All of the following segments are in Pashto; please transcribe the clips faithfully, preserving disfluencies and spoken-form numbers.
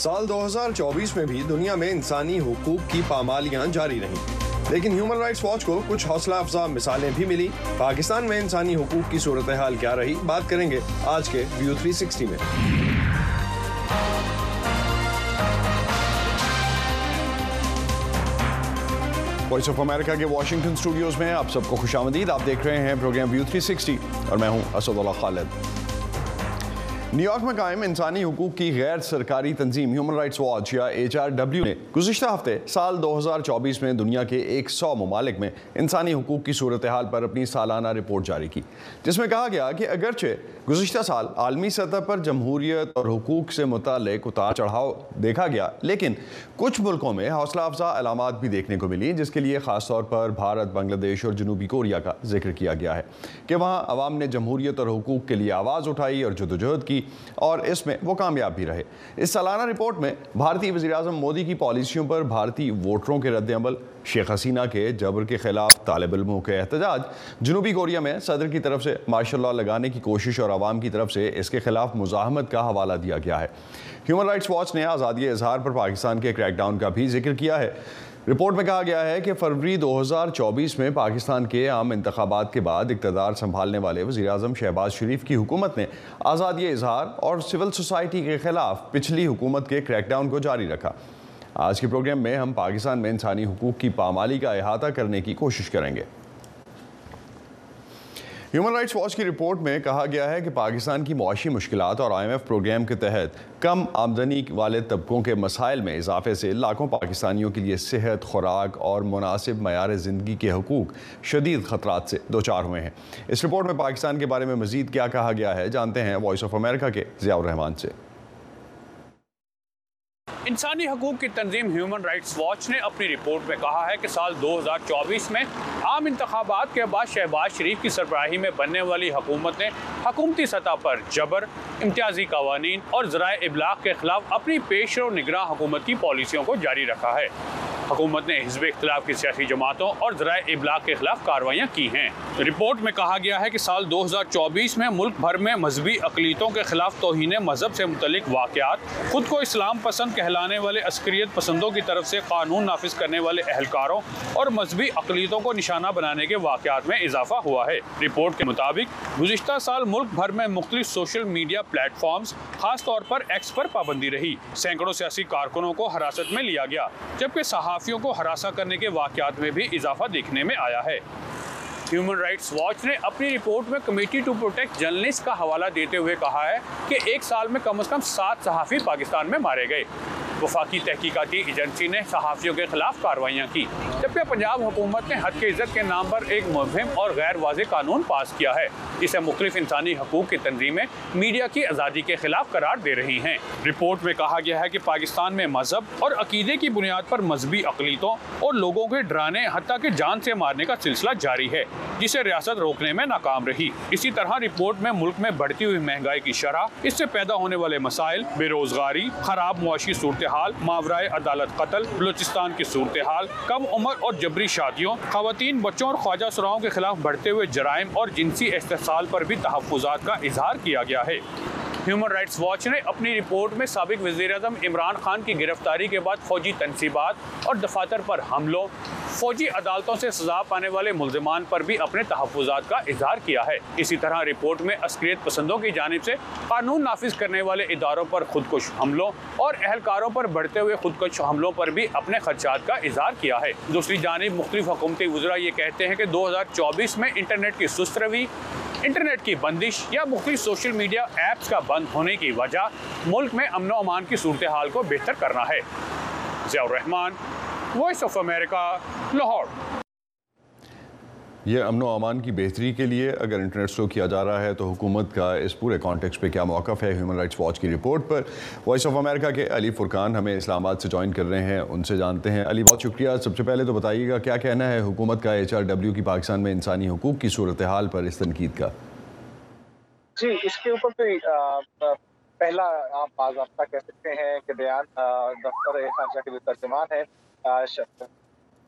साल दो हज़ार चौबीस में भी दुनिया में इंसानी हुकूक की पामालियां जारी रहीं, लेकिन ह्यूमन राइट्स वॉच को कुछ हौसला अफजा मिसालें भी मिली। पाकिस्तान में इंसानी हुकूक की सूरत हाल क्या रही, बात करेंगे आज के व्यू थ्री सिक्सटी में। वॉइस ऑफ अमेरिका के वाशिंगटन स्टूडियोज में आप सबको खुशामदीद। आप देख रहे हैं प्रोग्राम व्यू थ्री सिक्सटी और मैं हूं असदुल्लाह खालिद। न्यूयॉर्क में कायम इंसानी हुकूक की गैर सरकारी तंजीम ह्यूमन राइट्स वॉच या एच आर डब्ल्यू ने गुज़िश्ता हफ्ते साल दो हज़ार चौबीस में दुनिया के एक सौ ममालिक में इंसानी हुकूक की सूरत हाल पर अपनी सालाना रिपोर्ट जारी की, जिसमें कहा गया कि अगरचे गुज़िश्ता साल आलमी सतह पर जमहूरियत और हुकूक से मुताल्लिक़ उतार चढ़ाव देखा गया, लेकिन कुछ मुल्कों में हौसला अफजा अलामात भी देखने को मिली, जिसके लिए ख़ास तौर पर भारत, बांग्लादेश और जनूबी कोरिया का जिक्र किया गया है कि वहाँ अवाम ने जमहूरियत और हुकूक के लिए आवाज़ उठाई और जदोजहद की, और इसमें वो कामयाब भी रहे। इस सालाना रिपोर्ट में भारतीय वज़ीर-ए-आज़म मोदी की पॉलिसियों पर भारतीय वोटरों के रद्द-ए-अमल, शेख हसीना के जबर के खिलाफ तालिब इल्मों के एहतजाज, जनूबी कोरिया में सदर की तरफ से मार्शल लॉ लगाने की कोशिश और आवाम की तरफ से इसके खिलाफ मुज़ाहमत का हवाला दिया गया है। ह्यूमन राइट्स वॉच ने आज़ादी इज़हार पर पाकिस्तान के क्रैकडाउन का भी जिक्र किया है। रिपोर्ट में कहा गया है कि फरवरी दो हज़ार चौबीस में पाकिस्तान के आम इंतखाबात के बाद इक़्तिदार संभालने वाले वज़ीर-ए-आज़म शहबाज शरीफ की हुकूमत ने आज़ादी इज़हार और सिविल सोसाइटी के खिलाफ पिछली हुकूमत के क्रैकडाउन को जारी रखा। आज के प्रोग्राम में हम पाकिस्तान में इंसानी हुकूक की पामाली का अहाता करने की कोशिश करेंगे। ह्यूमन राइट्स वॉच की रिपोर्ट में कहा गया है कि पाकिस्तान की मुआशी मुश्किलात और आई एम एफ प्रोग्राम के तहत कम आमदनी वाले तबकों के मसाइल में इजाफे से लाखों पाकिस्तानियों के लिए सेहत, खुराक और मुनासिब मयार ज़िंदगी के हुकूक शदीद ख़तरात से दो चार हुए हैं। इस रिपोर्ट में पाकिस्तान के बारे में मज़ीद क्या कहा गया है, जानते हैं वॉइस ऑफ अमेरिका के ज़ियाउर रहमान से। इंसानी हकूक़ की तंजीम ह्यूमन राइट्स वॉच ने अपनी रिपोर्ट में कहा है कि साल दो हज़ार चौबीस में आम इंतखाबात के बाद शहबाज शरीफ की सरबराही में बनने वाली हुकूमत ने हुकूमती सतह पर जबर, इम्तियाजी कवानीन और ज़राए इबलाग के खिलाफ अपनी पेशरो निगरां हुकूमत की पॉलिसियों को जारी रखा है। हुकूमत ने हिज़्ब इख्तिलाफ की सियासी जमातों और ज़राए इबलाग के खिलाफ कार्रवाइयाँ की हैं। रिपोर्ट में कहा गया है कि साल दो हज़ार चौबीस में मुल्क भर में मजहबी अक़लीतों के खिलाफ तौहीन मज़हब से मुतल्लिक़ वाक़यात, खुद को इस्लाम पसंद कहलाने वाले अस्करियत पसंदों की तरफ से कानून नाफिज करने वाले एहलकारों और मजहबी अक़लीतों को निशाना बनाने के वाक़यात में इजाफा हुआ है। रिपोर्ट के मुताबिक गुज़िश्ता साल मुल्क भर में मुख्तलिफ सोशल मीडिया प्लेटफॉर्म्स, खास तौर पर एक्स पर पाबंदी रही। सैकड़ों सियासी कारकुनों को हिरासत में लिया गया, जबकि सहाफ़ियों को हरासा करने के वाक़यात में भी इजाफा देखने में आया है। ह्यूमन राइट्स वॉच ने अपनी रिपोर्ट में कमेटी टू प्रोटेक्ट जर्नलिस्ट का हवाला देते हुए कहा है कि एक साल में कम से कम सात सहाफ़ी पाकिस्तान में मारे गए। वफाकी तहकीकाती एजेंसी ने सहाफ़ियों के खिलाफ कार्रवाइयाँ की, जबकि पंजाब हुकूमत ने हद के इज़्ज़त के नाम पर एक मुहिम और गैर वाज़ेह कानून पास किया है, जिसे मुख्तलिफ इंसानी हकूक़ की तंजीमें मीडिया की आज़ादी के खिलाफ करार दे रही हैं। रिपोर्ट में कहा गया है कि पाकिस्तान में मजहब और अकीदे की बुनियाद पर मजहबी अक़लीतों और लोगों के डराने हत्ता के जान से मारने का सिलसिला जारी है, जिसे रियासत रोकने में नाकाम रही। इसी तरह रिपोर्ट में मुल्क में बढ़ती हुई महंगाई की शरह, इससे पैदा होने वाले मसाइल, बेरोजगारी, खराब मुआशी सूरत हाल, मावराए अदालत कत्ल, बलूचिस्तान की सूरत हाल, कम उम्र और जबरी शादियों, खवातीन, बच्चों और ख्वाजा सुराहों के खिलाफ बढ़ते हुए जराइम और जिनसी इस्तेहसाल पर भी तहफ़्फ़ुज़ात का इजहार किया गया है। ह्यूमन राइट्स वॉच ने अपनी रिपोर्ट में साबिक वज़ीर-ए-आज़म इमरान खान की गिरफ्तारी के बाद फौजी तनसीबात और दफातर पर हमलों, फौजी अदालतों से सजा पाने वाले मुल्ज़िमान पर भी अपने तहफ़्फ़ुज़ात का इजहार किया है। इसी तरह रिपोर्ट में अस्करियत पसंदों की जानिब से कानून नाफिज करने वाले इदारों पर खुदकुश हमलों और एहलकारों पर बढ़ते हुए खुदकुश हमलों पर भी अपने खदशात का इजहार किया है। दूसरी जानिब मुख्तलिफ हुकूमती वज़रा ये कहते हैं कि दो हज़ार चौबीस में इंटरनेट की सुस्त रवी, इंटरनेट की बंदिश या मुख्तलिफ सोशल मीडिया ऐप्स का बंद होने की वजह मुल्क में अमन और अमान की सूरत हाल को बेहतर करना है। Ziaur Rahman, voice of America, Lahore. ये अमन और अमान की बेहतरी के लिए अगर इंटरनेट स्लो किया जा रहा है तो हुकूमत का इस पूरे कॉन्टेक्स्ट पे क्या मौक़िफ़ है, ह्यूमन राइट्स वॉच की रिपोर्ट पर वॉइस ऑफ अमेरिका के अली फुरकान हमें इस्लामाबाद से ज्वाइन कर रहे हैं, उनसे जानते हैं। अली, बहुत शुक्रिया। सबसे पहले तो बताइएगा क्या कहना है हुकूमत का एच आर डब्ल्यू की पाकिस्तान में इंसानी हुकूक की सूरत हाल पर इस तनकीद का? जी, इसके ऊपर तो पहला आप बाज़ाब्ता कह सकते हैं कि बयान दफ्तर खारजा के जो तर्जुमान है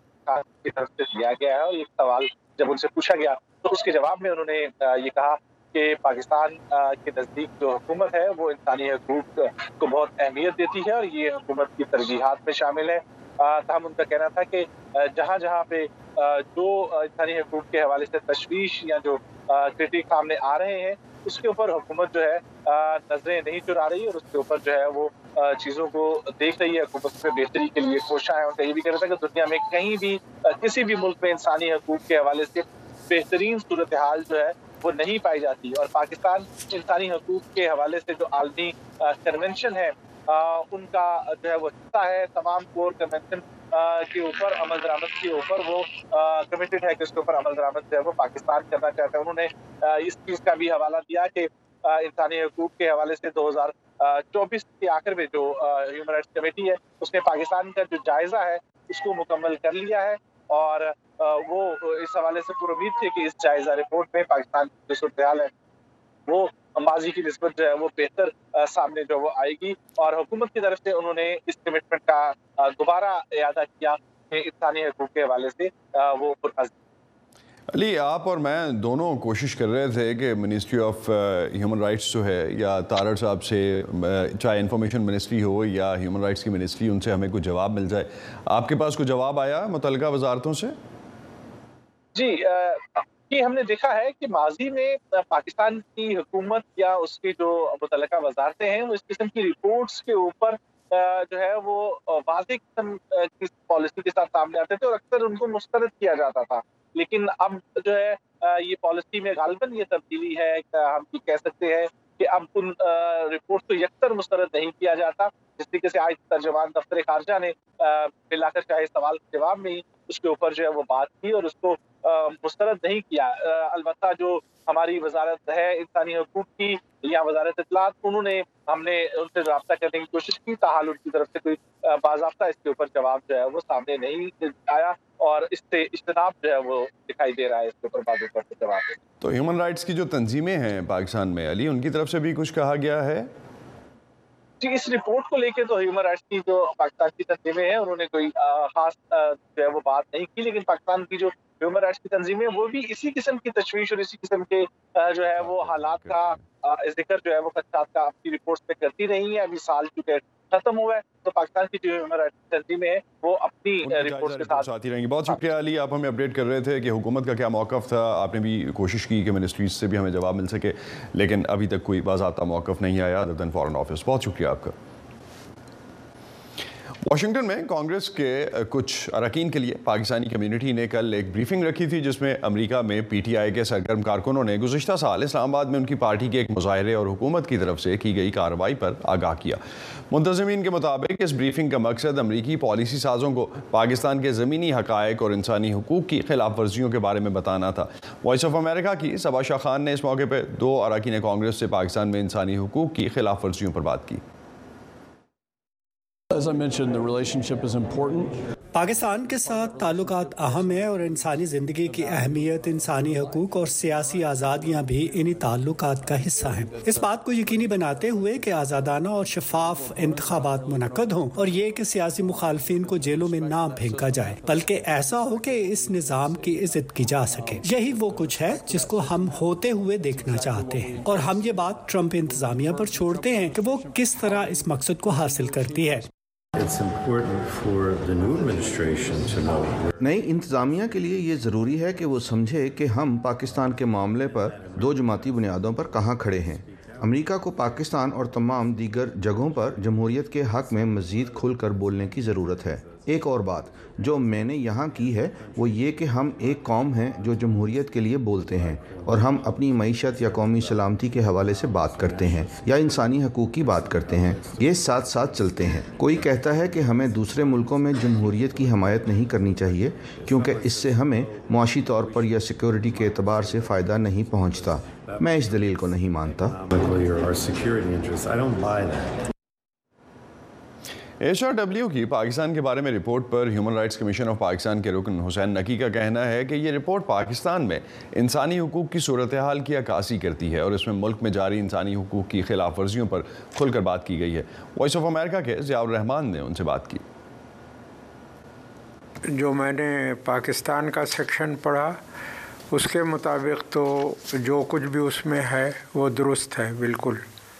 की तरफ से दिया गया है, और ये सवाल जब उनसे पूछा गया तो उसके जवाब में उन्होंने ये कहा کہ پاکستان کے نزدیک جو حکومت ہے وہ انسانی حقوق کو بہت اہمیت دیتی ہے اور یہ حکومت کی ترجیحات میں شامل ہے۔ تاہم ان کا کہنا تھا کہ جہاں جہاں پہ جو انسانی حقوق کے حوالے سے تشویش یا جو کرٹیک سامنے آ رہے ہیں اس کے اوپر حکومت جو ہے نظریں نہیں چرا رہی اور اس کے اوپر جو ہے وہ چیزوں کو دیکھ رہی ہے، حکومت میں بہتری کے لیے کوشاں ہیں۔ ان کا یہ بھی کہنا تھا کہ دنیا میں کہیں بھی کسی بھی ملک میں انسانی حقوق کے حوالے سے بہترین صورتحال جو ہے وہ نہیں پائی جاتی، اور پاکستان انسانی حقوق کے حوالے سے جو عالمی کنونشن ہے ان کا جو ہے وہ حصہ ہے، تمام کور کنونشن کے اوپر عمل درآمد کے اوپر وہ کمیٹڈ ہے کہ اس کے اوپر عمل درآمد جو ہے وہ پاکستان کرنا چاہتا ہے۔ انہوں نے اس چیز کا بھی حوالہ دیا کہ انسانی حقوق کے حوالے سے دو ہزار چوبیس کے آخر میں جو ہیومن رائٹس کمیٹی ہے اس نے پاکستان کا جو جائزہ ہے اس کو مکمل کر لیا ہے، اور وہ اس حوالے سے پور امید تھے کہ اس جائزہ رپورٹ میں پاکستان کی جو صورتحال ہے وہ ماضی کی نسبت جو ہے وہ بہتر سامنے جو وہ آئے گی، اور حکومت کی طرف سے انہوں نے اس کمٹمنٹ کا دوبارہ اعادہ کیا کہ انسانی حقوق کے حوالے سے وہ پرعزم۔ علی، آپ اور میں دونوں کوشش کر رہے تھے کہ منسٹری آف ہیومن رائٹس جو ہے یا تارڑ صاحب سے، چاہے انفارمیشن منسٹری ہو یا ہیومن رائٹس کی منسٹری، ان سے ہمیں کوئی جواب مل جائے۔ آپ کے پاس کوئی جواب آیا متعلقہ وزارتوں سے؟ جی، یہ ہم نے دیکھا ہے کہ ماضی میں پاکستان کی حکومت یا اس کی جو متعلقہ وزارتیں ہیں وہ اس قسم کی رپورٹس کے اوپر جو ہے وہ واضح قسم کی پالیسی کے ساتھ سامنے آتے تھے اور اکثر ان کو مسترد کیا جاتا تھا، لیکن اب جو ہے یہ پالیسی میں غالباً یہ تبدیلی ہے، ہم یہ کہہ سکتے ہیں کہ اب ان رپورٹ کو یکسر مسترد نہیں کیا جاتا۔ جس طریقے سے آج ترجمان دفتر خارجہ نے بلا کر چاہے سوال کے جواب میں ہی اس کے اوپر جو ہے وہ بات کی اور اس کو مسترد نہیں کیا۔ البتہ جو ہماری وزارت ہے انسانی حقوق کی یا وزارت اطلاعات، انہوں نے ہم نے ان سے رابطہ کرنے کی کوشش کی، تاحال ان کی طرف سے کوئی باضابطہ اس کے اوپر جواب جو ہے وہ سامنے نہیں آیا اور اس سے اجتناب جو ہے وہ دکھائی دے رہا ہے اس کے اوپر باضابطہ سے جواب۔ تو ہیومن رائٹس کی جو تنظیمیں ہیں پاکستان میں، علی، ان کی طرف سے بھی کچھ کہا گیا ہے؟ جی، اس رپورٹ کو لے کے تو ہیومن رائٹس کی جو پاکستان کی تنظیمیں ہیں انہوں نے کوئی خاص جو ہے وہ بات نہیں کی، لیکن پاکستان کی جو ہیومن رائٹس کی تنظیمیں وہ بھی اسی قسم کی تشویش اور اسی قسم کے جو ہے وہ حالات کا ذکر جو ہے وہ خدشات کا اپنی رپورٹس میں کرتی رہی ہیں۔ ابھی سال چونکہ ختم ہوا ہے تو پاکستان کی جو ہیومن رائٹس کی تنظیمیں ہیں وہ اپنی رپورٹس کے ساتھ ساتھ ہی رہیں گی۔ بہت شکریہ علی، آپ ہمیں اپڈیٹ کر رہے تھے کہ حکومت کا کیا موقف تھا۔ آپ نے بھی کوشش کی کہ منسٹریز سے بھی ہمیں جواب مل سکے، لیکن ابھی تک کوئی باضابطہ موقف نہیں آیا ادر دین فارن آفس۔ بہت شکریہ آپ کا۔ واشنگٹن میں کانگریس کے کچھ اراکین کے لیے پاکستانی کمیونٹی نے کل ایک بریفنگ رکھی تھی جس میں امریکہ میں پی ٹی آئی کے سرگرم کارکنوں نے گزشتہ سال اسلام آباد میں ان کی پارٹی کے ایک مظاہرے اور حکومت کی طرف سے کی گئی کارروائی پر آگاہ کیا۔ منتظمین کے مطابق اس بریفنگ کا مقصد امریکی پالیسی سازوں کو پاکستان کے زمینی حقائق اور انسانی حقوق کی خلاف ورزیوں کے بارے میں بتانا تھا۔ وائس آف امریکہ کی صبا شاہ خان نے اس موقع پہ دو اراکین کانگریس سے پاکستان میں انسانی حقوق کی خلاف ورزیوں پر بات کی۔ As I mentioned, the relationship is important. پاکستان کے ساتھ تعلقات اہم ہیں اور انسانی زندگی کی اہمیت، انسانی حقوق اور سیاسی آزادیاں بھی انہی تعلقات کا حصہ ہیں۔ اس بات کو یقینی بناتے ہوئے کہ آزادانہ اور شفاف انتخابات منعقد ہوں اور یہ کہ سیاسی مخالفین کو جیلوں میں نہ پھینکا جائے بلکہ ایسا ہو کہ اس نظام کی عزت کی جا سکے، یہی وہ کچھ ہے جس کو ہم ہوتے ہوئے دیکھنا چاہتے ہیں، اور ہم یہ بات ٹرمپ انتظامیہ پر چھوڑتے ہیں کہ وہ کس طرح اس مقصد کو حاصل کرتی ہے۔ نئی انتظامیہ کے لیے یہ ضروری ہے کہ وہ سمجھے کہ ہم پاکستان کے معاملے پر دو جماعتی بنیادوں پر کہاں کھڑے ہیں۔ امریکہ کو پاکستان اور تمام دیگر جگہوں پر جمہوریت کے حق میں مزید کھل کر بولنے کی ضرورت ہے۔ ایک اور بات جو میں نے یہاں کی ہے وہ یہ کہ ہم ایک قوم ہیں جو جمہوریت کے لیے بولتے ہیں، اور ہم اپنی معیشت یا قومی سلامتی کے حوالے سے بات کرتے ہیں یا انسانی حقوق کی بات کرتے ہیں، یہ ساتھ ساتھ چلتے ہیں۔ کوئی کہتا ہے کہ ہمیں دوسرے ملکوں میں جمہوریت کی حمایت نہیں کرنی چاہیے کیونکہ اس سے ہمیں معاشی طور پر یا سیکیورٹی کے اعتبار سے فائدہ نہیں پہنچتا۔ میں اس دلیل کو نہیں مانتا۔ ایچ آر ڈبلیو کی پاکستان کے بارے میں رپورٹ پر ہیومن رائٹس کمیشن آف پاکستان کے رکن حسین نقی کا کہنا ہے کہ یہ رپورٹ پاکستان میں انسانی حقوق کی صورتحال کی عکاسی کرتی ہے اور اس میں ملک میں جاری انسانی حقوق کی خلاف ورزیوں پر کھل کر بات کی گئی ہے۔ وائس آف امریکہ کے ضیاء الرحمان نے ان سے بات کی۔ جو میں نے پاکستان کا سیکشن پڑھا اس کے مطابق تو جو کچھ بھی اس میں ہے وہ درست ہے بالکل،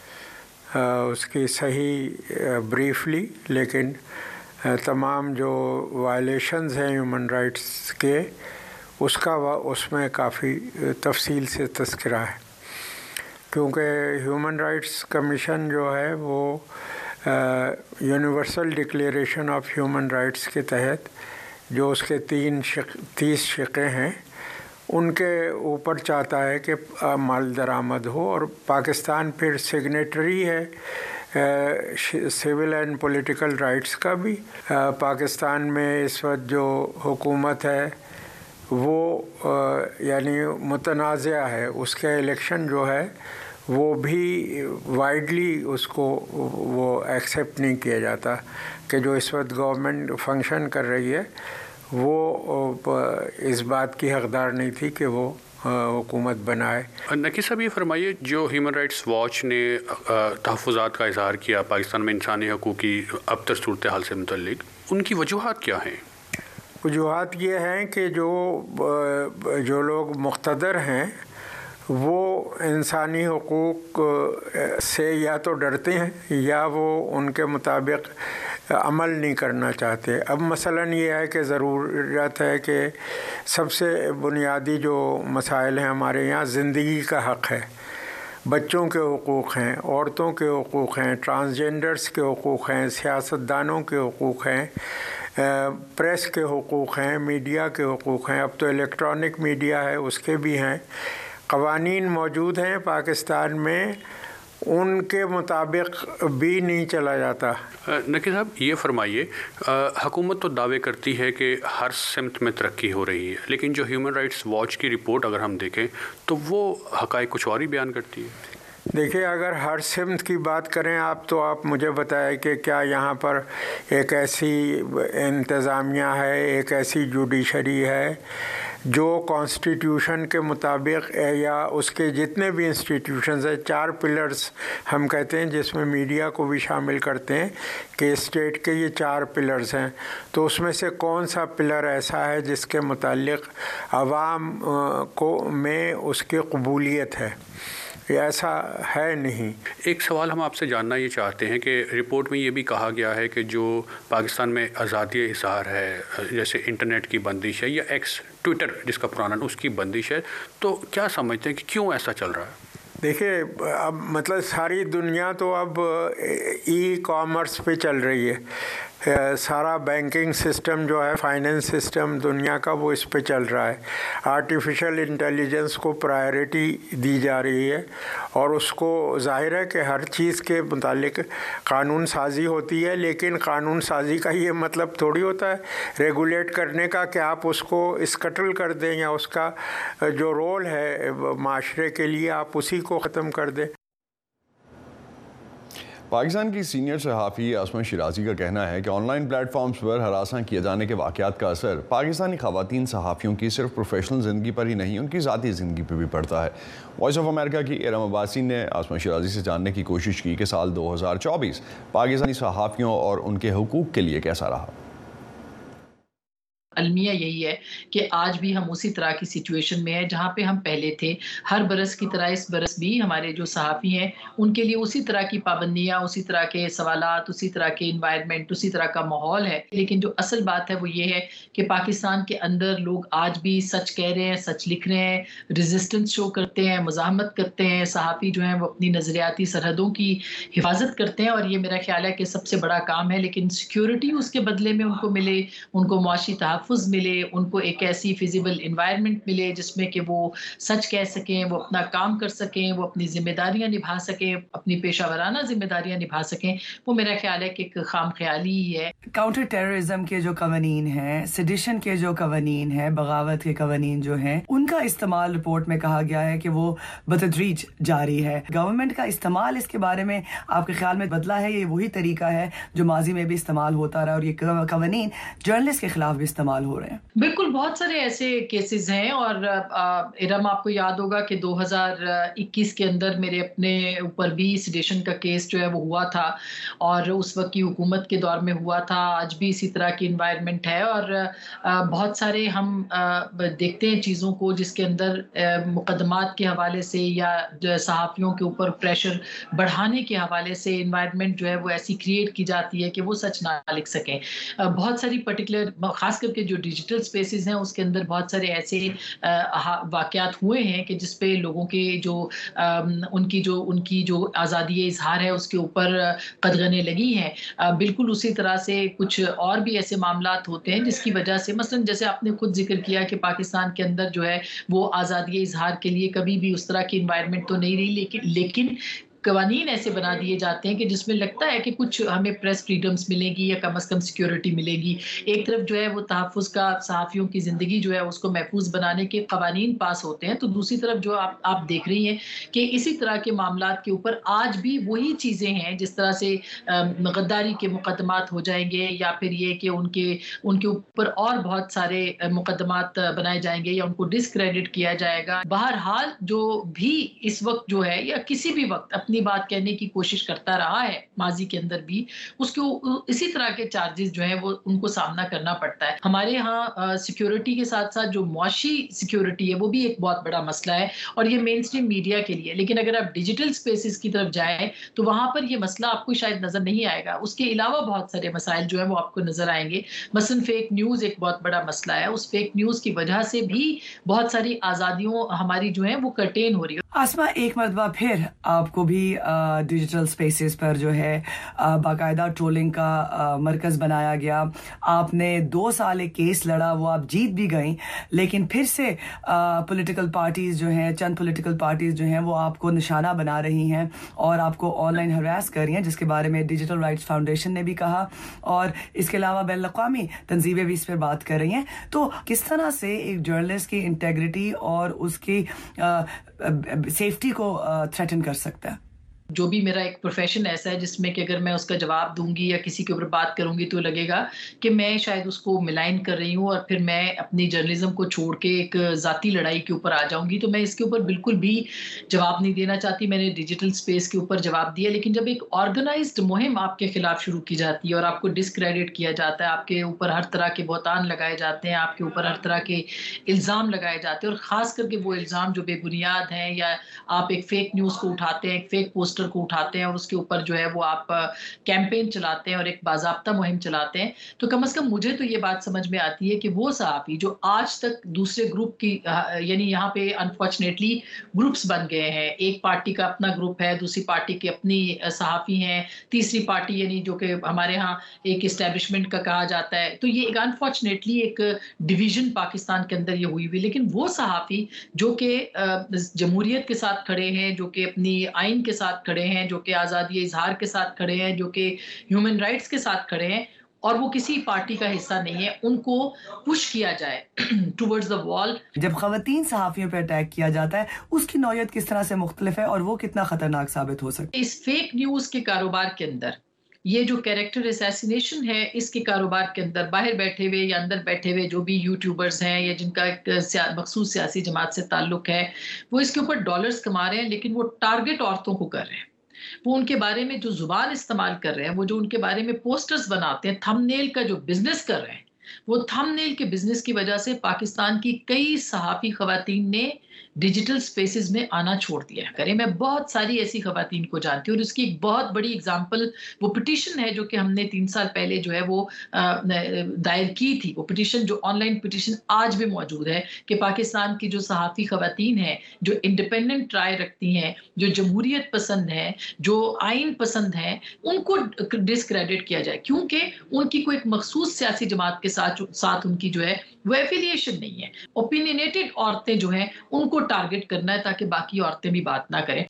اس کی صحیح بریفلی، لیکن تمام جو وائلیشنز ہیں ہیومن رائٹس کے اس کا اس میں کافی تفصیل سے تذکرہ ہے، کیونکہ ہیومن رائٹس کمیشن جو ہے وہ یونیورسل ڈکلیریشن آف ہیومن رائٹس کے تحت جو اس کے تین شق تیس شقیں ہیں ان کے اوپر چاہتا ہے کہ مال درآمد ہو، اور پاکستان پھر سگنیٹری ہے سول اینڈ پولیٹیکل رائٹس کا بھی۔ پاکستان میں اس وقت جو حکومت ہے وہ یعنی متنازع ہے، اس کے الیکشن جو ہے وہ بھی وائڈلی اس کو وہ ایکسیپٹ نہیں کیا جاتا کہ جو اس وقت گورنمنٹ فنکشن کر رہی ہے وہ اس بات کی حقدار نہیں تھی کہ وہ حکومت بنائے۔ نقی صاحب یہ فرمائیے، جو ہیومن رائٹس واچ نے تحفظات کا اظہار کیا پاکستان میں انسانی حقوق کی ابتر صورتحال سے متعلق، ان کی وجوہات کیا ہیں؟ وجوہات یہ ہیں کہ جو جو لوگ مقتدر ہیں وہ انسانی حقوق سے یا تو ڈرتے ہیں یا وہ ان کے مطابق عمل نہیں کرنا چاہتے۔ اب مثلاً یہ ہے کہ ضرورت ہے کہ سب سے بنیادی جو مسائل ہیں ہمارے یہاں، زندگی کا حق ہے، بچوں کے حقوق ہیں، عورتوں کے حقوق ہیں، ٹرانسجینڈرز کے حقوق ہیں، سیاستدانوں کے حقوق ہیں، پریس کے حقوق ہیں، میڈیا کے حقوق ہیں، اب تو الیکٹرانک میڈیا ہے اس کے بھی ہیں۔ قوانین موجود ہیں پاکستان میں، ان کے مطابق بھی نہیں چلا جاتا۔ نقی صاحب یہ فرمائیے، حکومت تو دعوے کرتی ہے کہ ہر سمت میں ترقی ہو رہی ہے، لیکن جو ہیومن رائٹس واچ کی رپورٹ اگر ہم دیکھیں تو وہ حقائق کچھ اور ہی بیان کرتی ہے۔ دیکھیں، اگر ہر سمت کی بات کریں آپ تو آپ مجھے بتائیں کہ کیا یہاں پر ایک ایسی انتظامیہ ہے، ایک ایسی جوڈیشری ہے جو کانسٹیٹیوشن کے مطابق یا اس کے جتنے بھی انسٹیٹیوشنز ہیں، چار پلرز ہم کہتے ہیں جس میں میڈیا کو بھی شامل کرتے ہیں کہ اسٹیٹ کے یہ چار پلرز ہیں، تو اس میں سے کون سا پلر ایسا ہے جس کے متعلق عوام کو میں اس کی قبولیت ہے؟ ایسا ہے نہیں۔ ایک سوال ہم آپ سے جاننا یہ چاہتے ہیں کہ رپورٹ میں یہ بھی کہا گیا ہے کہ جو پاکستان میں آزادی اظہار ہے، جیسے انٹرنیٹ کی بندش ہے یا ایکس ٹویٹر جس کا پرانا اس کی بندش ہے، تو کیا سمجھتے ہیں کہ کیوں ایسا چل رہا ہے؟ دیکھیں، اب مطلب ساری دنیا تو اب ای کامرس پہ چل رہی ہے، سارا بینکنگ سسٹم جو ہے، فائنینس سسٹم دنیا کا وہ اس پہ چل رہا ہے، آرٹیفیشل انٹیلیجنس کو پرائیورٹی دی جا رہی ہے، اور اس کو ظاہر ہے کہ ہر چیز کے متعلق قانون سازی ہوتی ہے، لیکن قانون سازی کا یہ مطلب تھوڑی ہوتا ہے ریگولیٹ کرنے کا کہ آپ اس کو اسکٹل کر دیں یا اس کا جو رول ہے معاشرے کے لیے آپ اسی کو ختم کر دیں۔ پاکستان کی سینئر صحافی عاصمہ شیرازی کا کہنا ہے کہ آن لائن پلیٹ فارمز پر ہراساں کیے جانے کے واقعات کا اثر پاکستانی خواتین صحافیوں کی صرف پروفیشنل زندگی پر ہی نہیں، ان کی ذاتی زندگی پہ بھی پڑتا ہے۔ وائس آف امریکہ کی ارم عباسی نے عاصمہ شیرازی سے جاننے کی کوشش کی کہ سال دو ہزار چوبیس پاکستانی صحافیوں اور ان کے حقوق کے لیے کیسا رہا۔ المیہ یہی ہے کہ آج بھی ہم اسی طرح کی سچویشن میں ہیں جہاں پہ ہم پہلے تھے۔ ہر برس کی طرح اس برس بھی ہمارے جو صحافی ہیں ان کے لیے اسی طرح کی پابندیاں، اسی طرح کے سوالات، اسی طرح کے انوائرمنٹ، اسی طرح کا ماحول ہے۔ لیکن جو اصل بات ہے وہ یہ ہے کہ پاکستان کے اندر لوگ آج بھی سچ کہہ رہے ہیں، سچ لکھ رہے ہیں، ریزسٹنس شو کرتے ہیں، مزاحمت کرتے ہیں۔ صحافی جو ہیں وہ اپنی نظریاتی سرحدوں کی حفاظت کرتے ہیں، اور یہ میرا خیال ہے کہ سب سے بڑا کام ہے۔ لیکن سیکیورٹی اس کے بدلے میں ان کو ملے، ان کو معاشی تحفظ ملے، ان کو ایک ایسی فیزیبل انوائرمنٹ ملے جس میں کہ وہ سچ کہہ سکیں، وہ اپنا کام کر سکیں، وہ اپنی ذمہ داریاں نبھا سکیں، اپنی پیشہ ورانہ ذمہ داریاں نبھا سکیں، وہ میرا خیال ہے کہ ایک خام خیالی ہی ہے۔ کاؤنٹر ٹیررزم کے جو قوانین ہیں، سیڈیشن کے جو قوانین ہیں، بغاوت کے قوانین جو ہیں، ان کا استعمال رپورٹ میں کہا گیا ہے کہ وہ بتدریج جاری ہے۔ گورنمنٹ کا استعمال اس کے بارے میں آپ کے خیال میں بدلا ہے؟ یہ وہی طریقہ ہے جو ماضی میں بھی استعمال ہوتا رہا، اور یہ قوانین جرنلسٹ کے خلاف بھی استعمال इस्तेमाल हो रहे हैं? बिल्कुल, बहुत सारे ऐसे केसेस हैं और इरम आपको याद होगा कि दो हज़ार इक्कीस के अंदर मेरे अपने ऊपर भी सेडिशन का केस जो है वो हुआ था और उस वक्त की हुकूमत के दौर में हुआ था। आज भी इसी तरह की इन्वायरमेंट है और बहुत सारे हम देखते हैं चीज़ों को जिसके अंदर मुकदमात के हवाले से या सहाफ़ियों के ऊपर प्रेशर बढ़ाने के हवाले से इन्वायरमेंट जो है वो ऐसी क्रिएट की जाती है कि वो सच ना लिख सकें। बहुत सारी पर्टिकुलर खास करके जो डिजिटल स्पेसेस हैं उसके अंदर बहुत सारे ऐसे वाक़यात हुए हैं कि जिस पे लोगों के जो उनकी जो उनकी जो आज़ादी इज़हार है उसके ऊपर कदगने लगी हैं। बिल्कुल उसी तरह से कुछ और भी ऐसे मामलात होते हैं जिसकी वजह से मसलन जैसे आपने खुद जिक्र किया कि पाकिस्तान के अंदर जो है वो आज़ादी इज़हार के लिए कभी भी उस तरह की इन्वायरमेंट तो नहीं रही, लेकिन लेकिन कवानीन ऐसे बना दिए जाते हैं कि जिसमें लगता है कि कुछ हमें प्रेस फ्रीडम्स मिलेगी या कम अज़ कम सिक्योरिटी मिलेगी। एक तरफ जो है वो तहफ़्फ़ुज़ का सहाफ़ियों की ज़िंदगी जो है उसको महफूज बनाने के कवानीन पास होते हैं, तो दूसरी तरफ जो आप आप देख रही हैं कि इसी तरह के मामलात के ऊपर आज भी वही चीज़ें हैं। जिस तरह से गद्दारी के मुकदमात हो जाएंगे या फिर ये कि उनके उनके ऊपर और बहुत सारे मुकदमात बनाए जाएंगे या उनको डिस्क्रेडिट किया जाएगा। बहरहाल जो भी इस वक्त जो है या किसी भी वक्त अपनी बात कहने की कोशिश करता रहा है माजी के अंदर भी, उसको इसी तरह के चार्जेस जो है वो उनको सामना करना पड़ता है। हमारे यहाँ सिक्योरिटी के साथ साथ जो मुआशी सिक्योरिटी है वो भी एक बहुत बड़ा मसला है और ये मेन स्ट्रीम मीडिया के लिए। लेकिन अगर आप डिजिटल स्पेसेस की तरफ जाएं तो वहाँ पर ये मसला आपको शायद नज़र नहीं आएगा। उसके अलावा बहुत सारे मसाइल जो है वो आपको नज़र आएंगे। मसलन फेक न्यूज़ एक बहुत बड़ा मसला है। उस फेक न्यूज़ की वजह से भी बहुत सारी आज़ादियों हमारी जो है वो कर्टेन हो रही है। आसमा, एक मरतबा फिर आपको भी डिजिटल स्पेसेस पर जो है बाकायदा ट्रोलिंग का आ, मरकज़ बनाया गया। आपने दो साल एक केस लड़ा, वो आप जीत भी गई, लेकिन फिर से पॉलिटिकल पार्टीज़ जो हैं चंद पॉलिटिकल पार्टीज़ जो हैं वो आपको निशाना बना रही हैं और आपको ऑनलाइन हरास कर रही हैं, जिसके बारे में डिजिटल राइट्स फाउंडेशन ने भी कहा और इसके अलावा बैन अक़वामी तंजीमें भी इस पर बात कर रही हैं। तो किस तरह से एक जर्नलिस्ट की इंटेग्रिटी और उसकी सेफ्टी को थ्रेटन कर सकता है? जो भी मेरा एक प्रोफेशन ऐसा है जिसमें कि अगर मैं उसका जवाब दूंगी या किसी के ऊपर बात करूंगी तो लगेगा कि मैं शायद उसको मिलाइन कर रही हूं और फिर मैं अपनी जर्नलिज्म को छोड़ के एक ज़ाती लड़ाई के ऊपर आ जाऊंगी। तो मैं इसके ऊपर बिल्कुल भी जवाब नहीं देना चाहती। मैंने डिजिटल स्पेस के ऊपर जवाब दिया, लेकिन जब एक ऑर्गेनाइज्ड मुहिम आपके खिलाफ शुरू की जाती है और आपको डिस्क्रेडिट किया जाता है, आपके ऊपर हर तरह के बहतान लगाए जाते हैं, आपके ऊपर हर तरह के इल्ज़ाम लगाए जाते हैं और ख़ास करके वो इल्ज़ाम जो बेबुनियाद हैं, या आप एक फ़ेक न्यूज़ को उठाते हैं, एक फ़ेक पोस्ट को उठाते हैं और उसके ऊपर जो है वो आप कैंपेन चलाते हैं और एक बाज़ाब्ता मुहिम चलाते हैं, तो कम से कम मुझे तो ये बात समझ में आती है कि वो सहाफ़ी जो आज तक दूसरे ग्रुप की, यानी यहाँ पे अनफॉर्चुनेटली ग्रुप्स बन गए हैं। एक पार्टी का अपना ग्रुप है, दूसरी पार्टी की अपनी सहाफ़ी हैं, तीसरी पार्टी यानी जो कि हमारे यहाँ एक इस्टेब्लिशमेंट का कहा जाता है। तो ये एक अनफॉर्चुनेटली एक डिवीज़न पाकिस्तान के अंदर ये हुई हुई। लेकिन वो सहाफ़ी जो कि जमहूरियत के साथ खड़े हैं, जो कि अपनी आइन के साथ खड़े हैं, जो कि आज़ादी इज़हार के साथ खड़े हैं, जो कि ह्यूमन राइट्स के साथ खड़े हैं और वो किसी पार्टी का हिस्सा नहीं है, उनको पुश किया जाए टुवर्ड्स द वॉल। जब ख़वातीन सहाफ़ियों पर अटैक किया जाता है, उसकी नौयत किस तरह से मुख्तलिफ है और वो कितना ख़तरनाक साबित हो सकता है? इस फेक न्यूज़ के कारोबार के अंदर ये जो कैरेक्टर असैसिनेशन है, इसके कारोबार के अंदर बाहर बैठे हुए या अंदर बैठे हुए जो भी यूट्यूबर्स हैं या जिनका एक मखसूस सियासी जमात से ताल्लुक़ है, वो इसके ऊपर डॉलर्स कमा रहे हैं, लेकिन वो टारगेट औरतों को कर रहे हैं। वो उनके बारे में जो जुबान इस्तेमाल कर रहे हैं, वो जो उनके बारे में पोस्टर्स बनाते हैं, थंबनेल का जो बिजनेस कर रहे हैं, वो थंबनेल के बिजनेस की वजह से पाकिस्तान की कई सहाफ़ी ख़वातीन ने डिजिटल स्पेसेस में आना छोड़ दिया करें। मैं बहुत सारी ऐसी ख़वातीन को जानती हूँ और उसकी एक बहुत बड़ी एग्जांपल वो पिटीशन है जो कि हमने तीन साल पहले जो है वो दायर की थी। वो पिटीशन जो ऑनलाइन पिटीशन आज भी मौजूद है कि पाकिस्तान की जो सहाफ़ी ख़वातीन हैं, जो इंडिपेंडेंट राय रखती हैं, जो जमहूरियत पसंद हैं, जो आइन पसंद हैं, उनको डिस्क्रेडिट किया जाए, क्योंकि उनकी कोई एक मखसूस सियासी जमात के साथ साथ उनकी जो है वो एफिलिएशन नहीं है। ओपिनियनेटेड औरतें जो हैं उनको टारगेट करना है ताकि बाकी औरतें भी बात ना करें।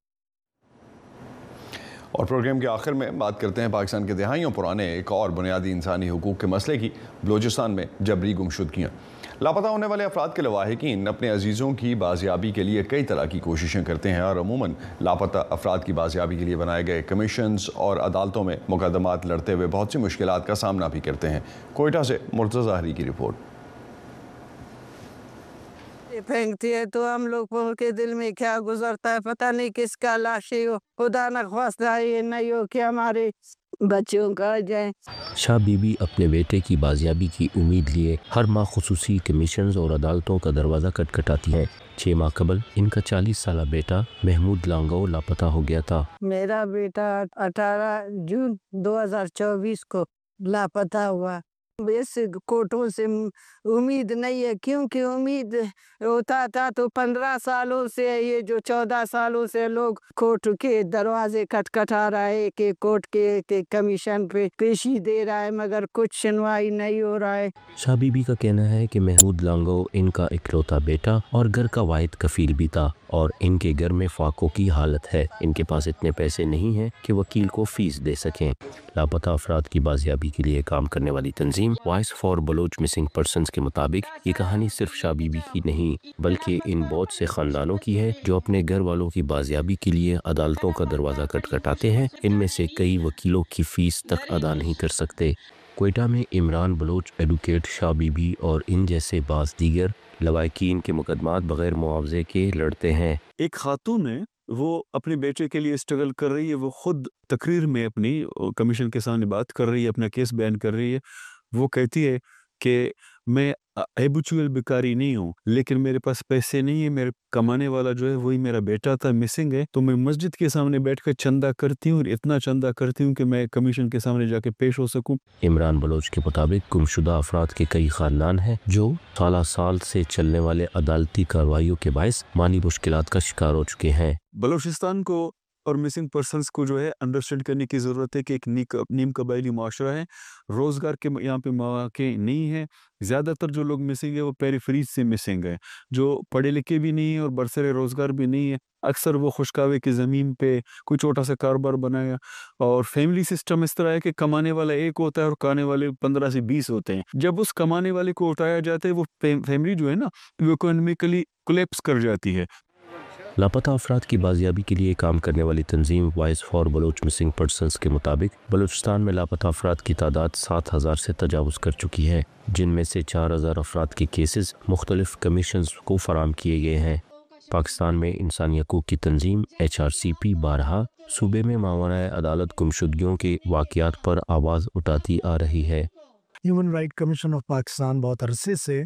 और प्रोग्राम के आखिर में बात करते हैं पाकिस्तान के दहाइयों पुराने एक और बुनियादी इंसानी हुकूक के मसले की, बलूचिस्तान में जबरी गुमशुदगियाँ। लापता होने वाले अफराद के लवाहिकीन अपने अजीज़ों की बाजियाबी के लिए कई तरह की कोशिशें करते हैं और अमूमन लापता अफराद की बाजियाबी के लिए बनाए गए कमीशंस और अदालतों में मुकदमात लड़ते हुए बहुत सी मुश्किलात का सामना भी करते हैं। कोयटा से मुर्तज़ा हरी की report. پھینکتی ہے تو ہم لوگوں کے دل میں کیا گزرتا ہے، پتہ نہیں کس کا لاشی ہو، خدا نہ خواستہ یہ نہیں ہو کہ ہمارے بچوں کا جائیں۔ شاہ بی بی اپنے بیٹے کی بازیابی کی امید لیے ہر ماہ خصوصی کمیشنز اور عدالتوں کا دروازہ کٹکھٹاتی ہیں۔ چھ ماہ قبل ان کا چالیس سالہ بیٹا محمود لانگو لاپتہ ہو گیا تھا۔ میرا بیٹا اٹھارہ جون دو ہزار چوبیس کو لاپتہ ہوا۔ اس کوٹوں سے امید نہیں ہے، کیونکہ امید ہوتا تھا تو پندرہ سالوں سے یہ جو چودہ سالوں سے لوگ کورٹ کے دروازے کھٹکھٹا رہا ہے کہ کورٹ کے کمیشن پہ پیشی دے رہا ہے، مگر کچھ سنوائی نہیں ہو رہا ہے۔ شاہ بی بی کا کہنا ہے کہ محمود لانگو ان کا اکلوتا بیٹا اور گھر کا واحد کفیل بھی تھا، اور ان کے گھر میں فاقوں کی حالت ہے۔ ان کے پاس اتنے پیسے نہیں ہیں کہ وکیل کو فیس دے سکیں۔ لاپتہ افراد کی بازیابی کے لیے کام کرنے والی تنظیم وائس فار بلوچ مسنگ پرسنز کے مطابق یہ کہانی صرف شاہ بی بی کی نہیں بلکہ ان بہت سے خاندانوں کی ہے جو اپنے گھر والوں کی بازیابی کے لیے عدالتوں کا دروازہ کٹکھٹاتے ہیں۔ ان میں سے کئی وکیلوں کی فیس تک ادا نہیں کر سکتے۔ کوئٹہ میں عمران بلوچ ایڈوکیٹ شاہ بی بی اور ان جیسے بعض دیگر لواحقین کے مقدمات بغیر معاوضے کے لڑتے ہیں۔ ایک خاتون ہے، وہ اپنے بیٹے کے لیے اسٹرگل کر رہی ہے، وہ خود تقریر میں اپنی کمیشن کے سامنے بات کر رہی ہے، اپنا کیس بیان کر رہی ہے۔ وہ کہتی ہے کہ میں ہیبچوئل بیکاری نہیں ہوں، لیکن میرے پاس پیسے نہیں ہیں، میرے کمانے والا جو ہے وہی میرا بیٹا تھا، مسنگ ہے، تو میں مسجد کے سامنے بیٹھ کر چندہ کرتی ہوں، اور اتنا چندہ کرتی ہوں کہ میں کمیشن کے سامنے جا کے پیش ہو سکوں۔ عمران بلوچ کے مطابق گمشدہ افراد کے کئی خاندان ہیں جو سالہ سال سے چلنے والے عدالتی کارروائیوں کے باعث مالی مشکلات کا شکار ہو چکے ہیں۔ بلوچستان کو اور مسنگ پرسنس کو جو ہے انڈرسٹینڈ کرنے کی ضرورت ہے کہ ایک نیم قبائلی معاشرہ ہے، روزگار کے یہاں پہ مواقع نہیں ہے۔ زیادہ تر جو لوگ مسنگ ہے وہ پیریفریز سے مسنگ ہے، جو پڑھے لکھے بھی نہیں ہیں اور برسر روزگار بھی نہیں ہے۔ اکثر وہ خشکاوے کی زمین پہ کوئی چھوٹا سا کاروبار بنایا، اور فیملی سسٹم اس طرح ہے کہ کمانے والا ایک ہوتا ہے اور کھانے والے پندرہ سے بیس ہوتے ہیں۔ جب اس کمانے والے کو اٹھایا جاتا ہے وہ فیملی جو ہے نا وہ اکانومیکلی کولیپس کر جاتی ہے۔ لاپتہ افراد کی بازیابی کے لیے کام کرنے والی تنظیم وائس فار بلوچ مسنگ پرسنز کے مطابق بلوچستان میں لاپتہ افراد کی تعداد سات ہزار سے تجاوز کر چکی ہے، جن میں سے چار ہزار افراد کے کیسز مختلف کمیشنز کو فراہم کیے گئے ہیں۔ پاکستان میں انسانی حقوق کی تنظیم ایچ آر سی پی بارہا صوبے میں ماورائے عدالت گمشدگیوں کے واقعات پر آواز اٹھاتی آ رہی ہے۔ ہیومن رائٹ کمیشن آف پاکستان بہت عرصے سے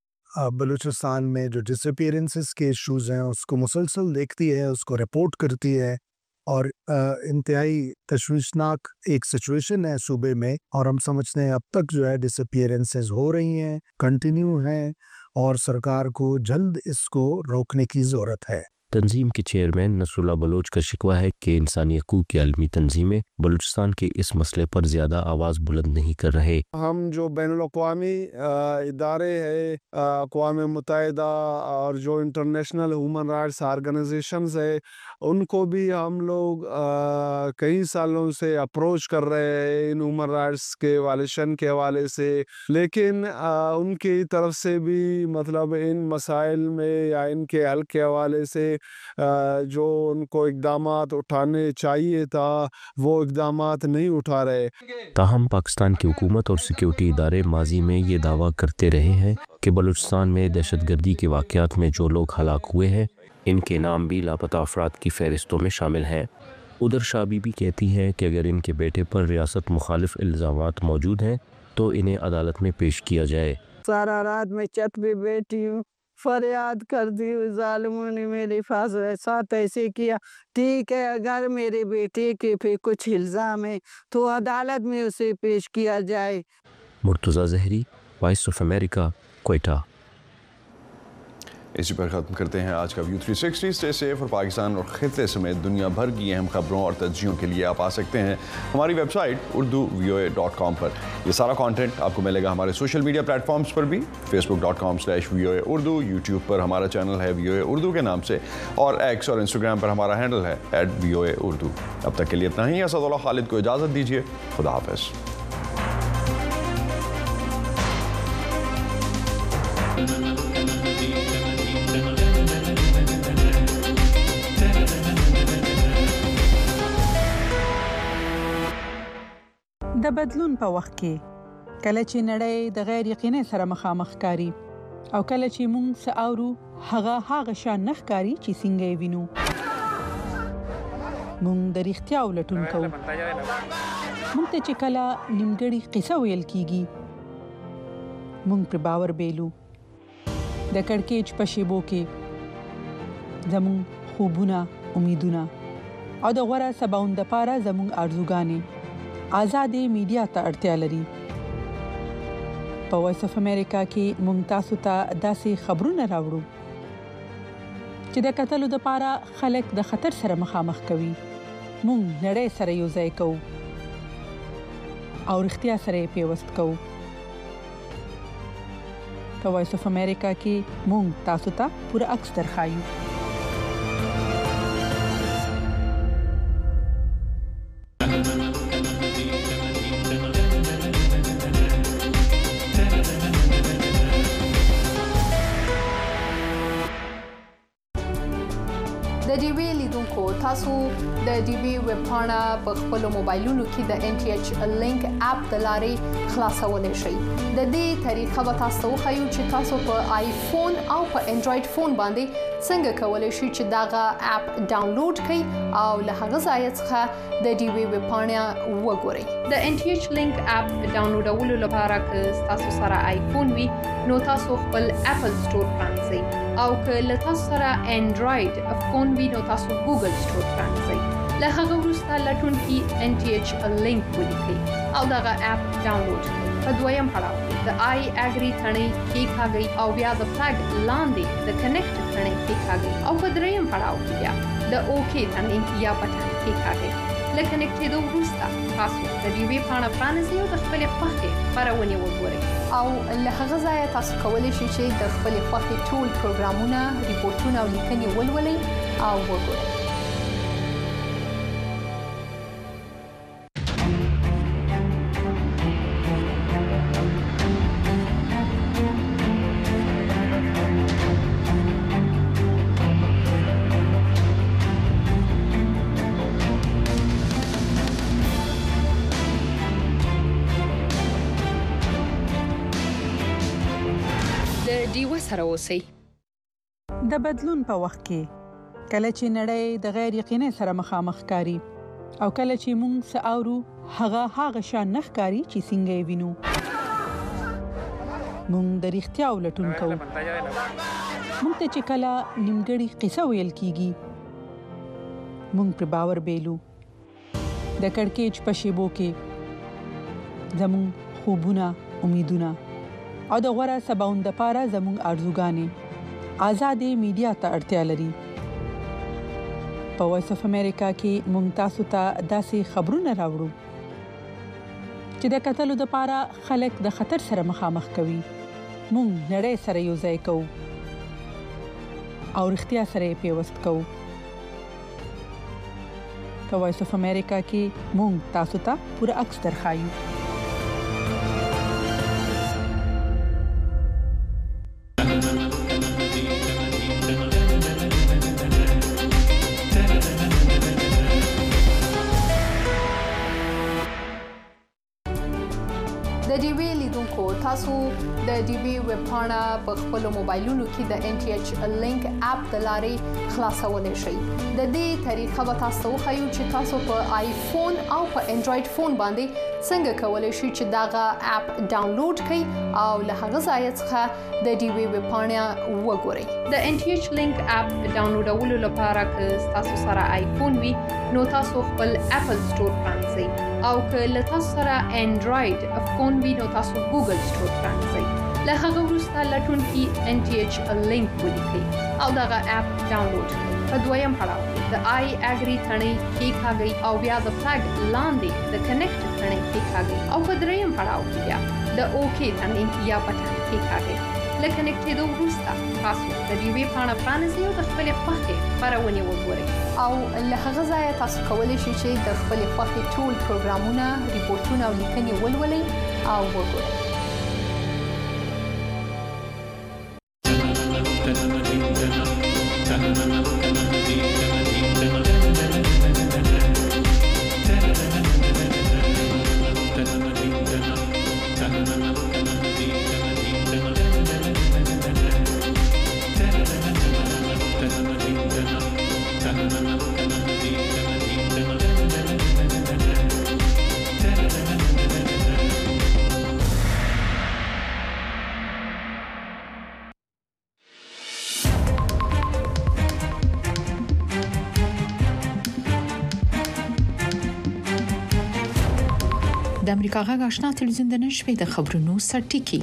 بلوچستان میں جو ڈس اپیئرنسز کے ایشوز ہیں اس کو مسلسل دیکھتی ہے، اس کو رپورٹ کرتی ہے، اور انتہائی تشویشناک ایک سچویشن ہے صوبے میں، اور ہم سمجھتے ہیں اب تک جو ہے ڈس اپیئرنسز ہو رہی ہیں، کنٹینیو ہیں، اور سرکار کو جلد اس کو روکنے کی ضرورت ہے۔ تنظیم کے چیئرمین نصر اللہ بلوچ کا شکوہ ہے کہ انسانی حقوق کی عالمی تنظیمیں بلوچستان کے اس مسئلے پر زیادہ آواز بلند نہیں کر رہے۔ ہم جو بین الاقوامی ادارے ہیں، اقوام متحدہ اور جو انٹرنیشنل ہیومن رائٹس آرگنائزیشنز ہے، ان کو بھی ہم لوگ کئی سالوں سے اپروچ کر رہے ہیں ان ہیومن رائٹس کے وائلیشن کے حوالے سے، لیکن ان کی طرف سے بھی مطلب ان مسائل میں یا ان کے حل کے حوالے سے جو ان کو اقدامات اٹھانے چاہیے تھا وہ اقدامات نہیں اٹھا رہے۔ تاہم پاکستان کی حکومت اور سیکیورٹی ادارے ماضی میں یہ دعویٰ کرتے رہے ہیں کہ بلوچستان میں دہشت گردی کے واقعات میں جو لوگ ہلاک ہوئے ہیں ان کے نام بھی لاپتہ افراد کی فہرستوں میں شامل ہیں۔ ادھر شاہ بی بی کہتی ہے کہ اگر ان کے بیٹے پر ریاست مخالف الزامات موجود ہیں تو انہیں عدالت میں پیش کیا جائے۔ سارا رات میں چھت پہ بیٹھی ہوں، فریاد کر دی، ظالموں نے میرے ساتھ ایسے کیا۔ ٹھیک ہے، اگر میرے بیٹے کے پہ کچھ الزام ہے تو عدالت میں اسے پیش کیا جائے۔ مرتضی زہری، وائس آف امریکہ، کوئٹہ۔ اسی پر ختم کرتے ہیں آج کا ویو تھری سکسٹی۔ اسٹے سیف، اور پاکستان اور خطے سمیت دنیا بھر کی اہم خبروں اور تجزیوں کے لیے آپ آ سکتے ہیں ہماری ویب سائٹ اردو وی او اے ڈاٹ کام پر۔ یہ سارا کانٹینٹ آپ کو ملے گا ہمارے سوشل میڈیا پلیٹ فارمز پر بھی، فیس بک ڈاٹ کام سلیش وی او اے اردو، یوٹیوب پر ہمارا چینل ہے وی او اے اردو کے نام سے، اور ایکس اور انسٹاگرام پر ہمارا ہینڈل ہے ایٹ وی او اے اردو۔ اب تک کے لیے اتنا ہی۔ اسد اللہ خالد کو اجازت دیجیے، خدا حافظ۔ د بدلون په وخت کې کله چې نړۍ د غیر یقیني سره مخامخ کاری او کله چې مونږ څه اورو هغه هغه شان نه ښکاري چې څنګه یې وینو. مونږ د رښتیا ولټون کوو. مونږ ته چې کله نیمګړې قصه ویل کیږي مونږ پر باور بیلو. د کړکېچ په شیبو کې زمونږ خوبونه، امیدونه او د غوره سباوند لپاره زمونږ آرزوګانې آزادې میډیا ته اړتیا لري. په وایس اف امریکا کې مونږ تاسو ته داسې خبرونه راوړو چې د کتلو لپاره خلک د خطر سره مخامخ کوي. مونږ نړۍ سره یو ځای کوو او رښتیا سره پیوست کوو. په وایس اف امریکا کې مونږ تاسو ته پوره عکس درخایو. د ډي وی لیدونکو تاسو د ډي وی ویب پاڼه په خپل موبایلونو کې د ان ټي ایچ لینک اپ د لارې خلاصولای شئ. د دې طریقه به تاسو خو چې تاسو په آیفون او په انډراید فون باندې څنګه کولای شئ چې داغه اپ ډاونلوډ کړئ او له هغه ځای څخه د ډي وی ویب پاڼه وګورئ. د ان ټي ایچ لینک اپ ډاونلوډولو لپاره که تاسو سره آیفون وي نو تاسو خپل اپل سٹور پرانځئ او که له تاسو سره انډراید فون وي نو تاسو ګوګل سٹور پرانځئ. له هغه وروسته لټون کې ان ټي ایچ لینک ولیکئ او دغه اپ ډاونلوډ کړئ. په دویم پړاو کې د آی اګری ثنې کېکاږئ او بیا د فلګ لاندې د کنیکټ ثنې کېکاږئ او په دریم پړاو کې بیا د اوکې ثنې یا بټن کېکاږئ. له کنیکټېدو وروسته تاسو د ډي وی پاڼه پرانیزئ او د خپلې خوښې خپرونې وګورئ او له هغه ځایه تاسو کولی شئ چې د خپلې خوښې ټول پروګرامونه، ریپورټونه او لیکنې ولولئ او وګورئ. سره اوسئ. د بدلون په وخت کې کله چې نړۍ د غیر یقیني سره مخامخ کاری او کله چې موږ څه اورو هغه هغه شان نه ښکاري چې څنګه یې وینو. موږ د رښتیا ولټون کوو. موږ ته چې کله نیمګړې قصه ویل کیږي موږ پر باور بیلو. د کړکېچ په شیبو کې زموږ خوبونه، امیدونه او د غوره سباوند لپاره زموږ آرزوګانې آزادې میډیا ته اړتیا لري. په وایس اف امریکا کې مونږ تاسو ته داسې خبرونه راوړو چې د کتلو لپاره خلک د خطر سره مخامخ کوي. مونږ نړۍ سره یو ځای کوو او رښتیا سره پیوست کوو. په وایس اف امریکا کې مونږ تاسو ته پوره عکس درخایو. تاسو د ډي وی ویب پاڼه په خپل موبایلونو کې د ان ټي ایچ لینک اپ د لارې خلاصولای شئ. د دې طریقه به تاسو خو چې تاسو په آیفون او په انډراید فون باندې څنګه کولای شئ چې داغه اپ ډاونلوډ کړئ او له هغه ځای څخه د ډي وی ویب پاڼه وګورئ. د ان ټي ایچ لینک اپ ډاونلوډولو لپاره که تاسو سره آیفون وي نو تاسو خپل اپل سٹور پرانځئ او که له تاسو سره انډراید فون وي نو تاسو ګوګل سٹور پرانځئ. له هغه وروسته لټون کې ان ټي ایچ لینک ولیکئ او دغه اپ ډاونلوډ کړئ. په دویم پړاو کې د آی اګری ثنې کېکاږئ او بیا د فلګ لاندې د کنیکټ ثنې کېکاږئ او په دریم پړاو کې بیا د اوکې ثنې یا بټن کېکاږئ. له کنیکټېدو وروسته تاسو د ډي وی پاڼه پرانیزئ او د خپلې خوښې خپرونې وګورئ او له هغه ځایه تاسو کولی شئ چې د خپلې خوښې ټول پروګرامونه، ریپورټونه او لیکنې ولولئ او وګورئ. د امریکا غږ آشنا تلویزیون د نن شپې د خبرونو سرټکی.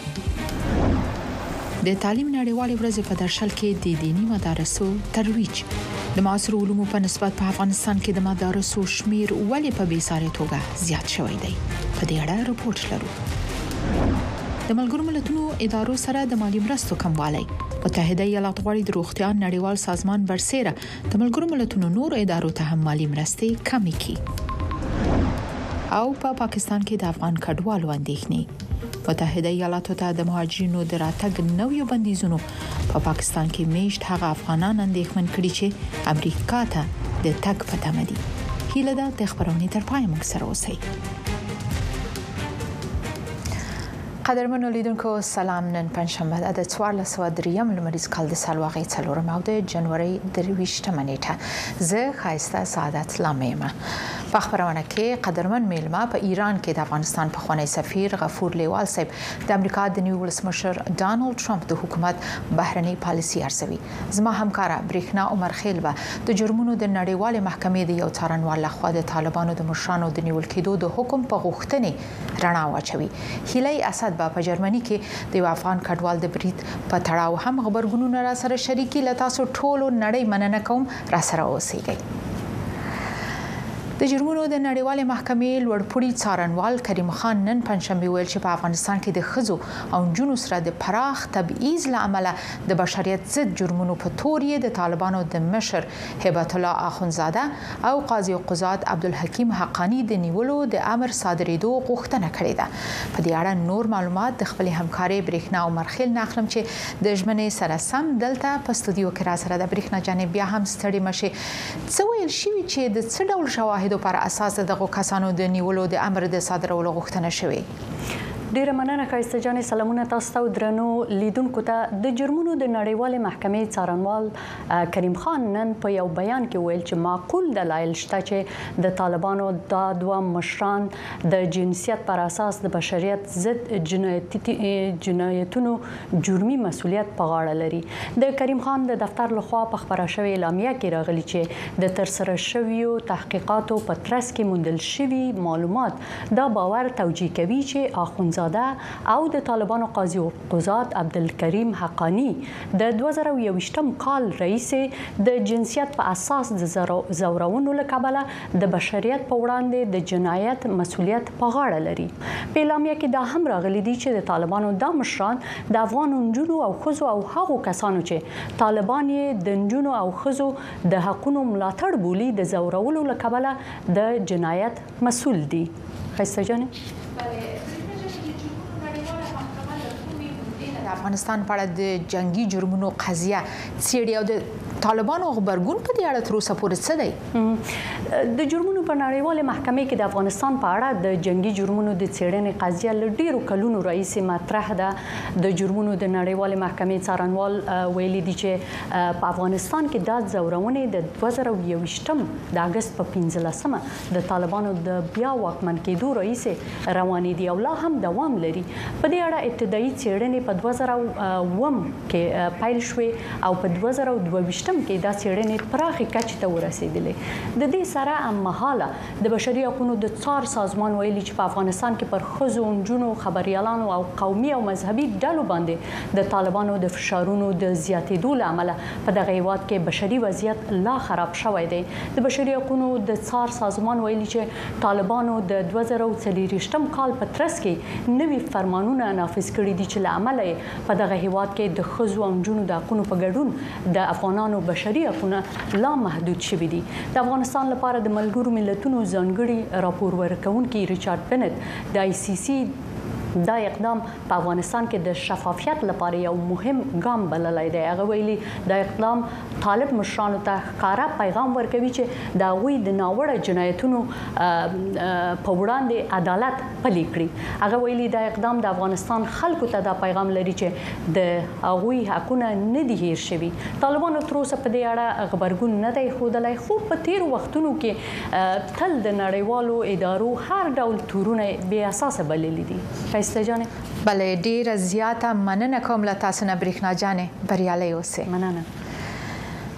د تعلیم نړیوالې ورځې په درشل کې د دینی مدارسو ترویج. د معاصر علومو په نسبت په افغانستان کې د مدارسو شمیر ولې په بیسارې توګه زیات شوی دی؟ په دې اړه رپورټ لرو. د ملګرو ملتونو ادارو سره د مالی مرستو کموالی. متحده ایالات غواړي د روغتیا نړیوال سازمان برسېره د ملګرو ملتونو نور ادارو ته هم مالی مرستې کمې کړي. او په پا پاکستان کې د افغان کډوالو اندېښنې. متحده ایالاتو ته د مهاجرینو د راتګ نویو بندیزونو په پا پاکستان کې میشت هغه افغانان اندېښمن کړي چې امریکا ته د تګ په تمه دي. هیله ده د خبرونې تر پای موږ سره اوسئ. قدرمنو لیدونکو سلام. نن پنځشنبه د څوارلس سوه دریم لمریز کال د سالواغې څلورم او د جنوري درویشتمه نیټه. زه ښایسته سعادت لامه. په خبرونه کې قدرمن میلمه په ایران کې د افغانستان پخوانی سفیر غفور لیوال صاحب د امریکا د نیو ولسمشر ډانلډ ټرمپ د حکومت بهرنۍ پالیسي ارزوي. زما همکاره بریښنا عمر خیل به د جرمونو د نړیوالې محکمې د یو څارنوال لخوا د طالبانو د مشرانو د نیول کېدو د حکم په غوښتنې رڼا واچوي. هیلۍ اسد په جرمني کې د یو افغان کډوال د برید په تړاو هم خبرګونونه را سره شریکي. له تاسو ټولو نړۍ مننه کوم، را سره اوسئ. د جرمونو د نړیوالې محکمې لوړپوړي څارنوال کریم خان نن پنځشنبه ویل چې په افغانستان کې د ښځو او نجونو سره د پراخ تبعیض له امله د بشریت ضد جرمونو په تور یې د طالبانو د مشر هبت الله اخونزاده او قاضي قضات عبدالحکیم حقانی د نیولو د امر صادرېدو غوښتنه کړې ده. په دې اړه نور معلومات د خپل همکاري بریښنا عمر خیل ناخلم چې د ژمنې سره سم دلته په استودیو کې را سره د بریښنا جانب بیا هم ستړي مشي. څه ویل شوي چې د څه ډول شواهد پر اساس دغه کسانو د نیولو د امر د صادرولو غوښتنه شوې؟ ډیره مننه ښایسته جانې. سلامونه تاسو ته درنو لیدونکو ته. د جرمونو د نړیوالې محکمې څارنوال کریم خان نن په یو بیان کې ویل چې معقول دلایل شته چې د طالبانو دا دوه مشران د جنسیت پر اساس د بشریت ضد جنایتونو جرمي مسولیت په غاړه لري. د کریم خان د دفتر لخوا په خبره شوې اعلامیه کې راغلي چې د ترسره شویو تحقیقاتو په ترڅ کې موندل شوي معلومات دا باور توجیه کوي چې اخوند او د طالبانو قاضي قضات عبدالکریم حقانی د دوه زره یوویشتم کال رئیس د جنسیت په اساس د زورونو له کبله د بشریت په وړاندې د جنایت مسولیت په غاړه لري. په اعلامیه کې دا هم راغلي دي چې د طالبانو دا مشران د افغان نجونو او ښځو او هغو کسانو چې طالبان یې د نجونو او ښځو د حقونو ملاتړ بولي د زورولو له کبله د جنایت مسؤل دي. ښایسته جانې. افغانستان په اړه د جنگي جرمونو قضیه څېړي او د طالبانو غبرګون په دې اړه تر اوسه پورې څه دی؟ د جرمونو په نړیوالې محکمې کې د افغانستان په اړه د جنگي جرمونو د څېړنې قضیه له ډېرو کلونو راهیسې مطرح ده. د جرمونو د نړیوالې محکمې څارنوال ویلي دي چې په افغانستان کې دا ځورونې د دوه زره یوویشتم د اګست په پنځلسمه د طالبانو د بیا واکمن کېدو راهیسې روانې دي او لا هم دوام لري. په دې اړه ابتدایي څېړنې په دوه زره اووم کې پیل شوې او په دوه زره دوه ویشت کې دا څېړنې پراخې کچې ته ورسېدلې. د دې سره هممهاله د بشري حقوقو د څار سازمان ویلي چې په افغانستان کې پر ښځو، نجونو، خبریالانو او قومي او مذهبي ډلو باندې د طالبانو د فشارونو د زیاتېدو له امله په دغه هیواد کې بشري وضعیت لا خراب شوی دی. د بشري حقوقو د څار سازمان ویلي چې طالبانو د دوه زره څلېرویشتم کال په ترڅ کې نوي فرمانونه نافذ کړي دي چې له امله په دغه هیواد کې د ښځو او نجونو د حقونو په ګډون د افغانانو بشري حقونه لا محدود شوي دي. د افغانستان لپاره د ملګرو ملتونو ځانګړي راپور ورکوونکي ریچارډ بنت د آی سی سی دا اقدام په افغانستان کې د شفافیت لپاره یو مهم ګام بللی دی. هغه ویلي دا اقدام طالب مشرانو ته ښکاره پیغام ورکوي چې د هغوی د ناوړه جنایتونو په وړاندې عدالت پلی کړي. هغه ویلي دا اقدام د افغانستان خلکو ته دا پیغام لري چې د هغوی حقونه نه دي هیر شوي. طالبانو تر اوسه په دې اړه غبرګون نه دی ښودلی، خو په تیرو وختونو کې تل د نړیوالو ادارو هر ډول تورونه بې اساسه بللي دي. ښایسته جانې. بله ډېره زیاته مننه کوم له تاسو نه بریښنا جانې. بریالۍ اوسئ. مننه.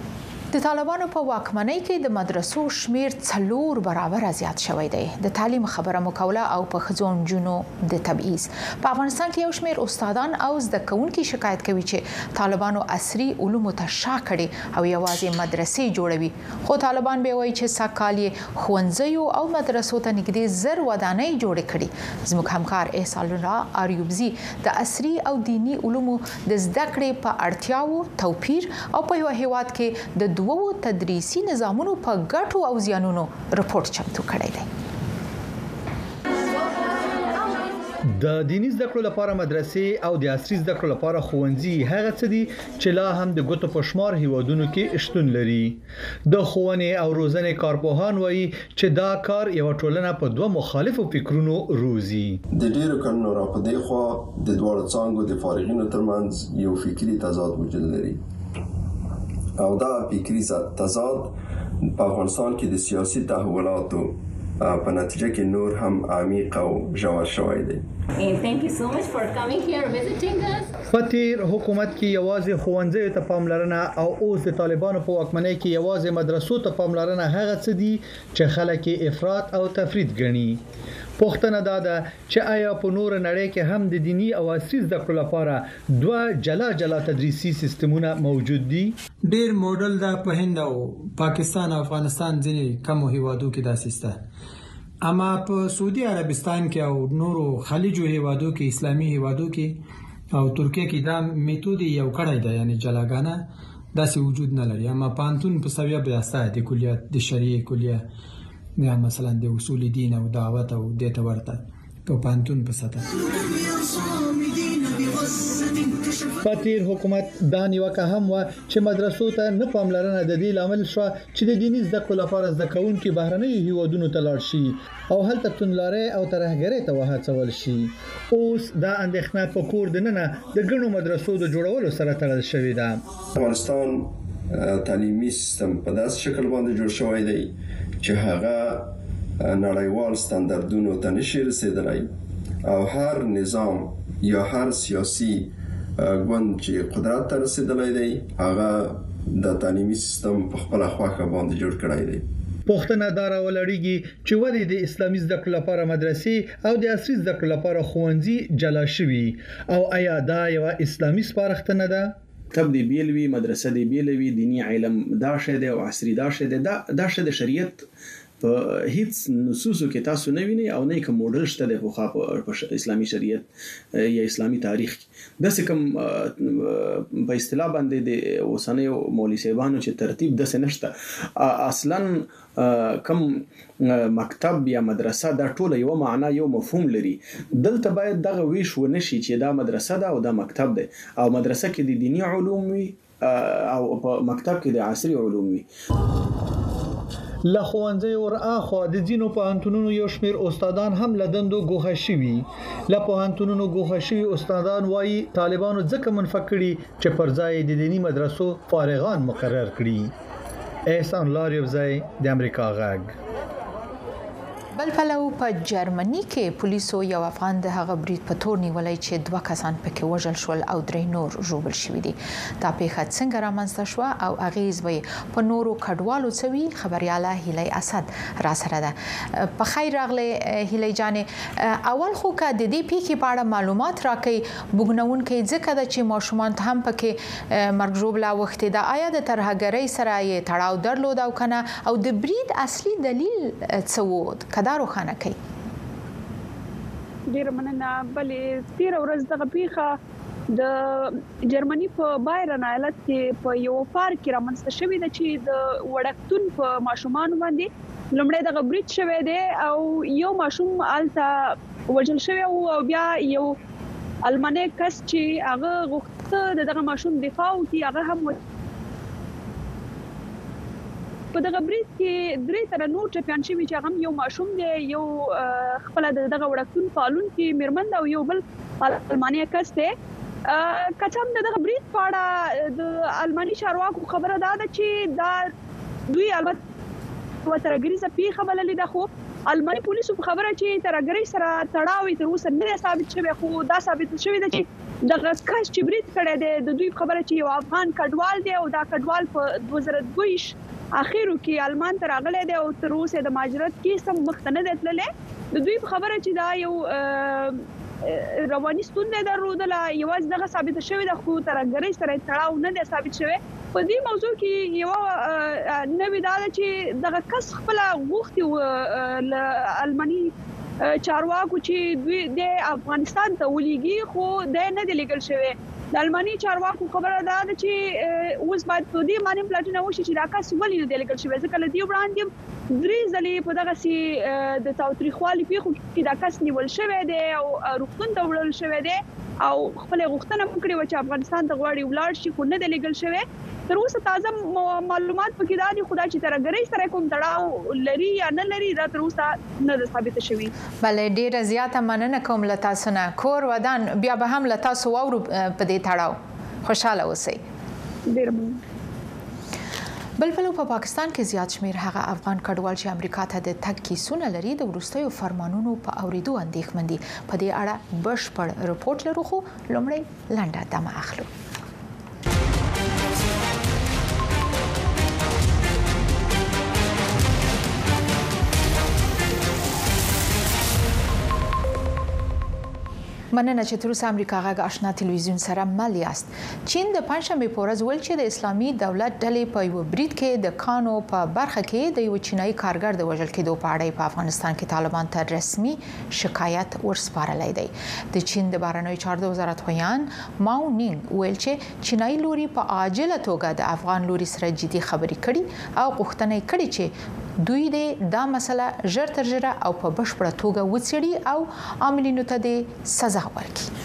د طالبانو په واکمنۍ کې د مدرسو شمیر څلور برابر زیات شوی دی. د تعلیم خبره مکوله او په ښځو نجونو د تبعیض. په افغانستان کې یو شمیر استادان او زده کوونکي شکایت کوي چې طالبانو عصري علومو ته شا کړي او یوازې مدرسې جوړوي. خو طالبان به وایي چې سږ کال یې ښوونځیو او مدرسو ته نږدې زر ودانۍ جوړې کړي. زموږ همکار احسان الله اریوبزي د عصري او دینی علومو د زده کړې په اړتیاو توپیر او په یو هیواد کې د دوو تدریسي نظامونو په ګټو او زیانونو رپورټ چمتو کړی دی. د دینی زده کړو لپاره مدرسې او د عصري زده کړو لپاره ښوونځي هغه څه دي چې لا هم د ګوتو په شمار هیوادونو کې شتون لري. د ښوونې او روزنې کارپوهان وایي چې دا کار یو ټولنه په دوه مخالفو فکرونو روزي. د ډیرو کلونو راپدې خو د دواړو څانګو د فارغینو ترمنځ یو فکری تضاد وجود لري او دا فکری تضاد په افغانستان کې د سیاسي تحولاتو په نتیجه کې نور هم عمیق او ژور شوی دی. Thank you so much for coming here visiting us. فتیر حکومت کې یوازې ښوونځیو ته پاملرنه او اوس د طالبانو په واکمنۍ کې یوازې مدرسو ته پاملرنه هغه څه دي چې خلک افراط او تفرید ګڼي. پوښتنه دا ده چې آیا په نور نړۍ کې هم د دینی او عصري زده کړو لپاره دوه جلا جلا تدریسي سیستمونه موجود دي؟ ډیر موډل دا په هند او پاکستان او افغانستان ځینې کم هیوادو کې داسې سته. اما په سعودي عربستان کې او نورو خلیجو هیوادو کې اسلامي هیوادو کې او ترکیه کې دا میتود یو کړی دی، یعنی جلاګانه داسې وجود نه لري. اما پانتون په سویا بیاسته د کلیات د شریعه کلیه یا مثلا د اصول دین او دعوت او د تورته په پانتون په ساته. فتیر حکومت دا نیوکه هم و چې مدرسو ته نه پاملرنه د دې لامل شو چې د دیني زده کړو لپاره زده کوونکي بهرنۍ هیوادونو ته لاړ شي او هلته تنلاري او ترهګرۍ ته وهڅول شي. اوس دا اندېښنه په کور دننه د ګڼو مدرسو د جوړولو سره تړل شوې ده. افغانستان تعلیمي سیستم په داسې شکل باندې جوړ شوی دی چې هغه نړیوال ستاندردونو ته نشي رسیدلی او هر نظام یا هر سیاسي ګوند چې قدرت ته رسیدلی دی هغه د تعلیمي سیستم په خپل خواخه باندې جوړ کړی دی. پوښتنه دا راولړیږي چې ولې د اسلامي زده کړو لپاره مدرسې او د عصري زده کړو لپاره ښوونځي جلا شوي او آیا دا یو اسلامي سپارښتنه ده؟ مکتب دی بیلوي، مدرسه دی بیلوي، دینی علم دا شی دی او عصري دا شی دی. دا دا شی د شریعت په هیڅ نصوصو کې تاسو نه ویني او نه کوم موډل شته د خو په اسلامي شریعت یا اسلامي تاریخ کې د څه په اصطلاح باندې د اوسنیو مولوی صاحبانو چې ترتیب د څه نشته. اصلا کوم مکتب یا مدرسه دا ټول یو معنا یو مفهوم لري. دلته باید دغه ویش ونشي چې دا مدرسه ده او دا مکتب ده او مدرسه کې د دینی علوم وي او په مکتب کې د عصري علوم وي. له ښوونځي ور اخوا د ځینو پوهنتونونو یو شمېر استادان هم له دندو ګوښه شوي. له پوهنتونونو ګوښه شوي استادان وایي طالبانو ځکه منفق کړي چې پر ځای د دیني مدرسو فارغان مقرر کړي. احسان الله اریوبزي د امریکا غږ. بل پلو په جرمني کې پولیسو یو افغان د هغه برید په تور نیولای چې دوه کسان پکې وژل شول او درې نور ژوبل شوي دي. دا پیښه څنګه رامنځته شوه او اغیز به په نورو کډوالو څوي؟ خبرياله هیلۍ اسد را سره ده. په خیر راغله هیلۍ جانې. اول خو که د دې پیښې په اړه معلومات راکړي بوګنونکې ځکه د چې ماشومان ته هم پکې مرګ ژوبله وخت ده. آیا د ترهګرۍ سره یې تړاو درلود او کنه او د برید اصلي دلیل څه و؟ دا روښانه کوي. ډیر مننه. بلې تیر ورځ دغه پیښه د جرمني په بایرن ایالت کې په یو پارک کې رامنځته شوې ده چې د وړکتون په ماشومان باندې لومړی دغه برید شوی دی او یو ماشوم الته وژل شوی او بیا یو المانی کس چې هغه غوښته دغه ماشوم دفاع وکړي هغه هم په دغه برید کې درې تر نور چپیان شوي چې هغه یو ماشوم دی، یو خپل دغه وړکتون پالونکي میرمن او یو بل المانی کس دی. کچم دغه برید په اړه د المانی چارواکو خبره ده چې دا دوی البته وترګریزه پیښه بللې ده، خو الماني پولیسو په خبره چې ترګری سره تړاوي تر اوسه نه ثابت شوی، خو دا ثابت شوی دی چې دغه کس چې برید کړی دی د دوی په خبره چې یو افغان کډوال دی او دا کډوال په دوه زره دوه اخیرو کې المان ته راغلی دی او تر اوسه د مهاجرت کیس هم مخته نه دی تللی. د دوی په خبره چې دا یو رواني ستونزه درلودله، یوازې دغه ثابت شوی ده، خو ترګری سره تړاو نه دی ثابت شوی. په دې موضوع کې یو نوې دا ده چې دغه کس خپل غوښتي له الماني چارواکو چې دوی د افغانستان ته ولېږي، خو د نه دی لېږل شوی. د الماني چارواکو خبره دا ده چې اوس باید په دې باندې پلټنه وشي چې دا کس ولې نه دی لېږل شوی، ځکه له دې وړاندې درې ځلې په دغه سي د تاوتریخوالي پیښو کې دا کس نیول شوی دی او روغتون ته وړل شوی دی او خپل غوښتنه وکړي و چې افغانستان ته غواړي ولاړ شي، خو نه دی لېږل شوی. تر اوسه تازه معلومات پکې دا دي، خدای چې ترګری سره کوم تړاو لري یا نه لري دا تر اوسه نه ده ثابت شوی. بلې ډیره زیاته مننه کوم له تاسو نه. کور ودان بیا به هم له تاسو واورو په دې تړاو. خوشاله اوسئ. ډیر مننه. بل پلو په پاکستان کې زیات شمیر هغه افغان کډوال چې امریکا ته د تګ کیسونه لري د وروستیو فرمانونو په اوریدو اندېښمن دي. په دې اړه بشپړ رپورټ لرو، خو لومړی لنډه دمه اخلو. مننه چې تر اوسه امریکا غږ آشنا تلویزیون سره مل یاست. چین د پنځشنبه په ورځ ویل چې د اسلامي دولت ډلې په یو برید کې د کانو په برخه کې د یو چینایي کارګر د وژل کېدو په اړه په افغانستان کې طالبان ته رسمي شکایت ورسپارلی دی. د چین د بهرنیو چارو وزارت خویان ماو نینګ ویل چې چینایي لوري په عاجله توګه د افغان لوري سره جدي خبرې کړي او غوښتنه کړې چې دوی د دا مسله ژر تر ژره او په بشپړه توګه وڅېړي او عاملینو ته د سزا ورکړي.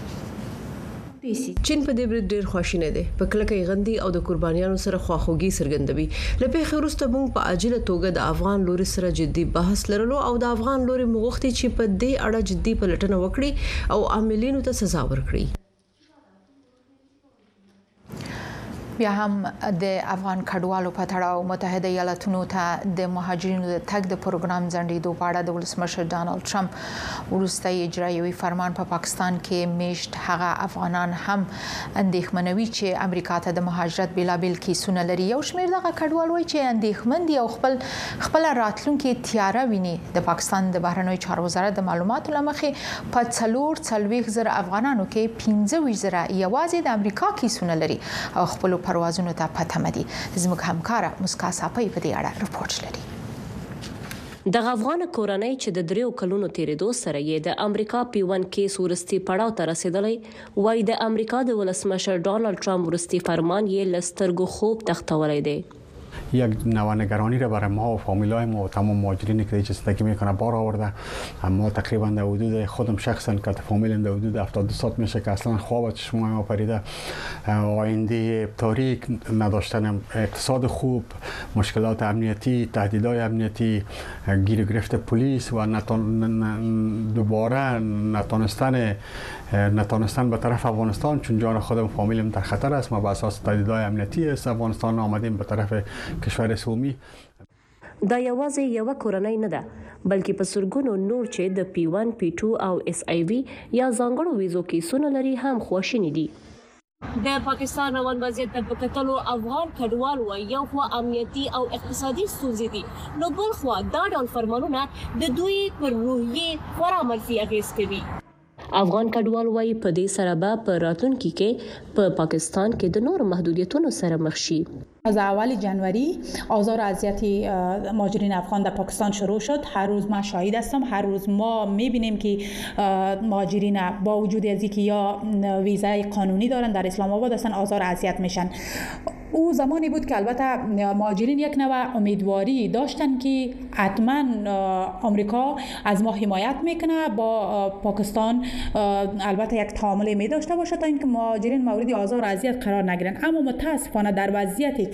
چین په دې برید ډېر خواشینی دی، په کلکه غندي او د قربانیانو سره خواخوږي څرګندوي. له پیښې وروسته موږ په عاجله توګه د افغان لوري سره جدي بحث لرلو او د افغان لوري مغوښتي چې په دې اړه جدي پلټنه وکړي او عاملینو ته سزا ورکړي. بیا هم د افغان کډوالو په تړاو متحده ایالاتونو ته د مهاجرینو د تګ د پروګرام ځنډېدو په اړه د ولسمشر ډانلډ ټرمپ وروستی اجرایوي فرمان په پاکستان کې میشت هغه افغانان هم اندېښمنوي چې امریکا ته د مهاجرت بیلابیل کیسونه لري. یو شمېر دغه کډوال وایي چې اندېښمن دي او خپل خپل راتلونکي تیاره ویني. د پاکستان د بهرنیو چارو وزارت د معلوماتو له مخې په څلور څلوېښت زره افغانانو کې پنځه ویشت زره یوازې د امریکا کیسونه لري او خپل پروازونو ته پته مدي. زموږ همکاره مسکا صافی په دې اړه رپورټ لري. د افغان کورنۍ چې د دریو کلونو تیریدو سره یې د امریکا پیون کیس ورستی پړاو ته رسیدلی وای د امریکا د ولسمشر ډانلډ ټرمپ ورستی فرمان یې لسترګو خوب تختولی دی. یک نوانگرانی را برای ما و فامیلای ما و تمام مهاجرینی که چه زندگی میکنه بار آورده. ما تقریبا در حدود خودم شخصا که فامیلم در حدود هفتاد و دو سال میشه که اصلا خواب چشم ما پریده. آینده تاریک، نداشتن اقتصاد خوب، مشکلات امنیتی، تهدیدهای امنیتی، گیر گرفت پلیس و نتان دوباره نتانستن نتانستن به طرف افغانستان، چون جان خودم فامیلم در خطر است. ما به اساس تهدیدهای امنیتی است افغانستان آمدیم به طرف کشور سومی. دا یوازې یو کورنۍ نه ده بلکې په سرګونو نور چې د پی ون پی ټو او اس آی وی یا ځانګړو ویزو کیسونه لري هم خواشیني دي. د پاکستان روان وضعیت ته په کتلو افغان کډوال وایي یو خوا امنیتي او اقتصادي ستونزې دي، نو بل خوا دا ډول فرمانونه د دوی پر روحیې خورا منفي اغېز کوي. افغان کډوال وایي په دې سره به په راتلونکي کې په پاکستان کې د نورو محدودیتونو سره مخ شي. از اول جنوری آزار و اذیت مهاجرین افغان در پاکستان شروع شد. هر روز ما شاهد هستم، هر روز ما میبینیم که مهاجرین با وجود از اینکه یا ویزای قانونی دارن در اسلام آباد هستن آزار و اذیت میشن. او زمانی بود که البته مهاجرین یک نوع امیدواری داشتن که حتما آمریکا از ما حمایت میکنه، با پاکستان البته یک تعامل می داشته باشه تا اینکه مهاجرین مورد آزار و اذیت قرار نگیرن. اما متاسفانه در وضعیتی که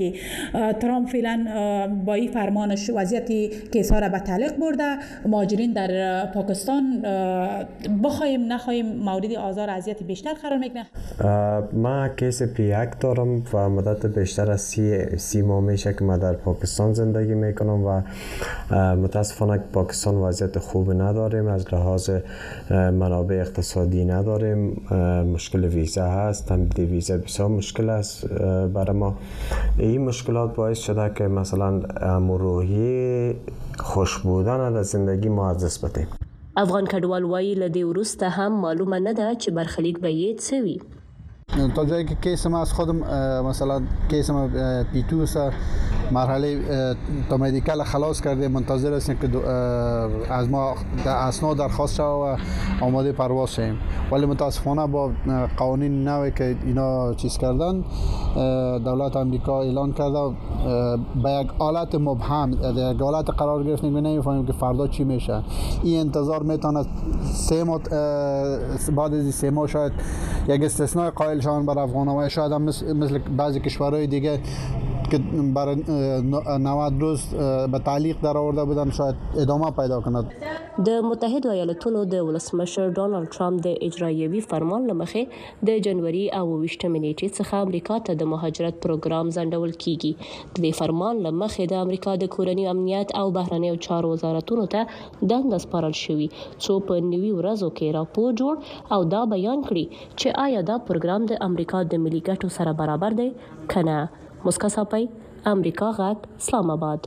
که ترامپ فعلا با این فرمانش وضعیت کیسا را به تعلیق برده. مهاجرین در پاکستان بخوایم نخوایم مورد آزار اذیت بیشتر قرار میگیرن. ما کیس پی یک دارم و مدت بیشتر از سی, سی ماه میشه که من در پاکستان زندگی میکنم و متاسفانه پاکستان وضعیت خوب نداریم، از لحاظ منابع اقتصادی نداریم، مشکل ویزا هست، تمدید ویزا بسیار مشکل است برای ما. این مشکلات باعث شده که مثلا روحی خوش بودن از زندگی ما از دست بدیم. افغان کډوال وایي له دې وروسته هم معلومه نه ده چې برخلیک به یې څه وي. تا جایی که کیس ما از خودم مثلا کیس ما پیتو سر مرحله تا مدیکال خلاص کرده، منتظر هستیم که از ما اسناد درخواست شد و آماده پرواز شیم، ولی متاسفانه با قوانین نوی که اینا چیز کردن دولت آمریکا اعلان کرده به یک حالت مبهم، یک حالت قرار گرفتیم که نمیفهمیم که فردا چی میشه. این انتظار میتونه سه ماه بعد از سه ماه شاید یک استثناء قائل شون بر افغان‌ها، شاید هم مثل, مثل بعضی کشورهای دیگه که برای نود روز به تعلیق در آورده بودن شاید ادامه پیدا کند. د متحده ایالاتونو د ولسمشر ډونالد ټرمپ د اجرایوي فرمان لمخې د جنوري او ویشتمې نیټې څخه امریکا ته د مهاجرت پروګرام ځنډول کیږي. د دې فرمان لمخې د امریکا د کورنۍ امنیت او بهرنیو چارو وزارتونو ته دنده سپارل شوې څو په نوي ورځو کې راپور جوړ او دا بیان کړي چې آیا دا پروګرام د امریکا د ملي ګټو سره برابر دی کنه. مسکا صاحب، امریکا غږ، اسلام آباد.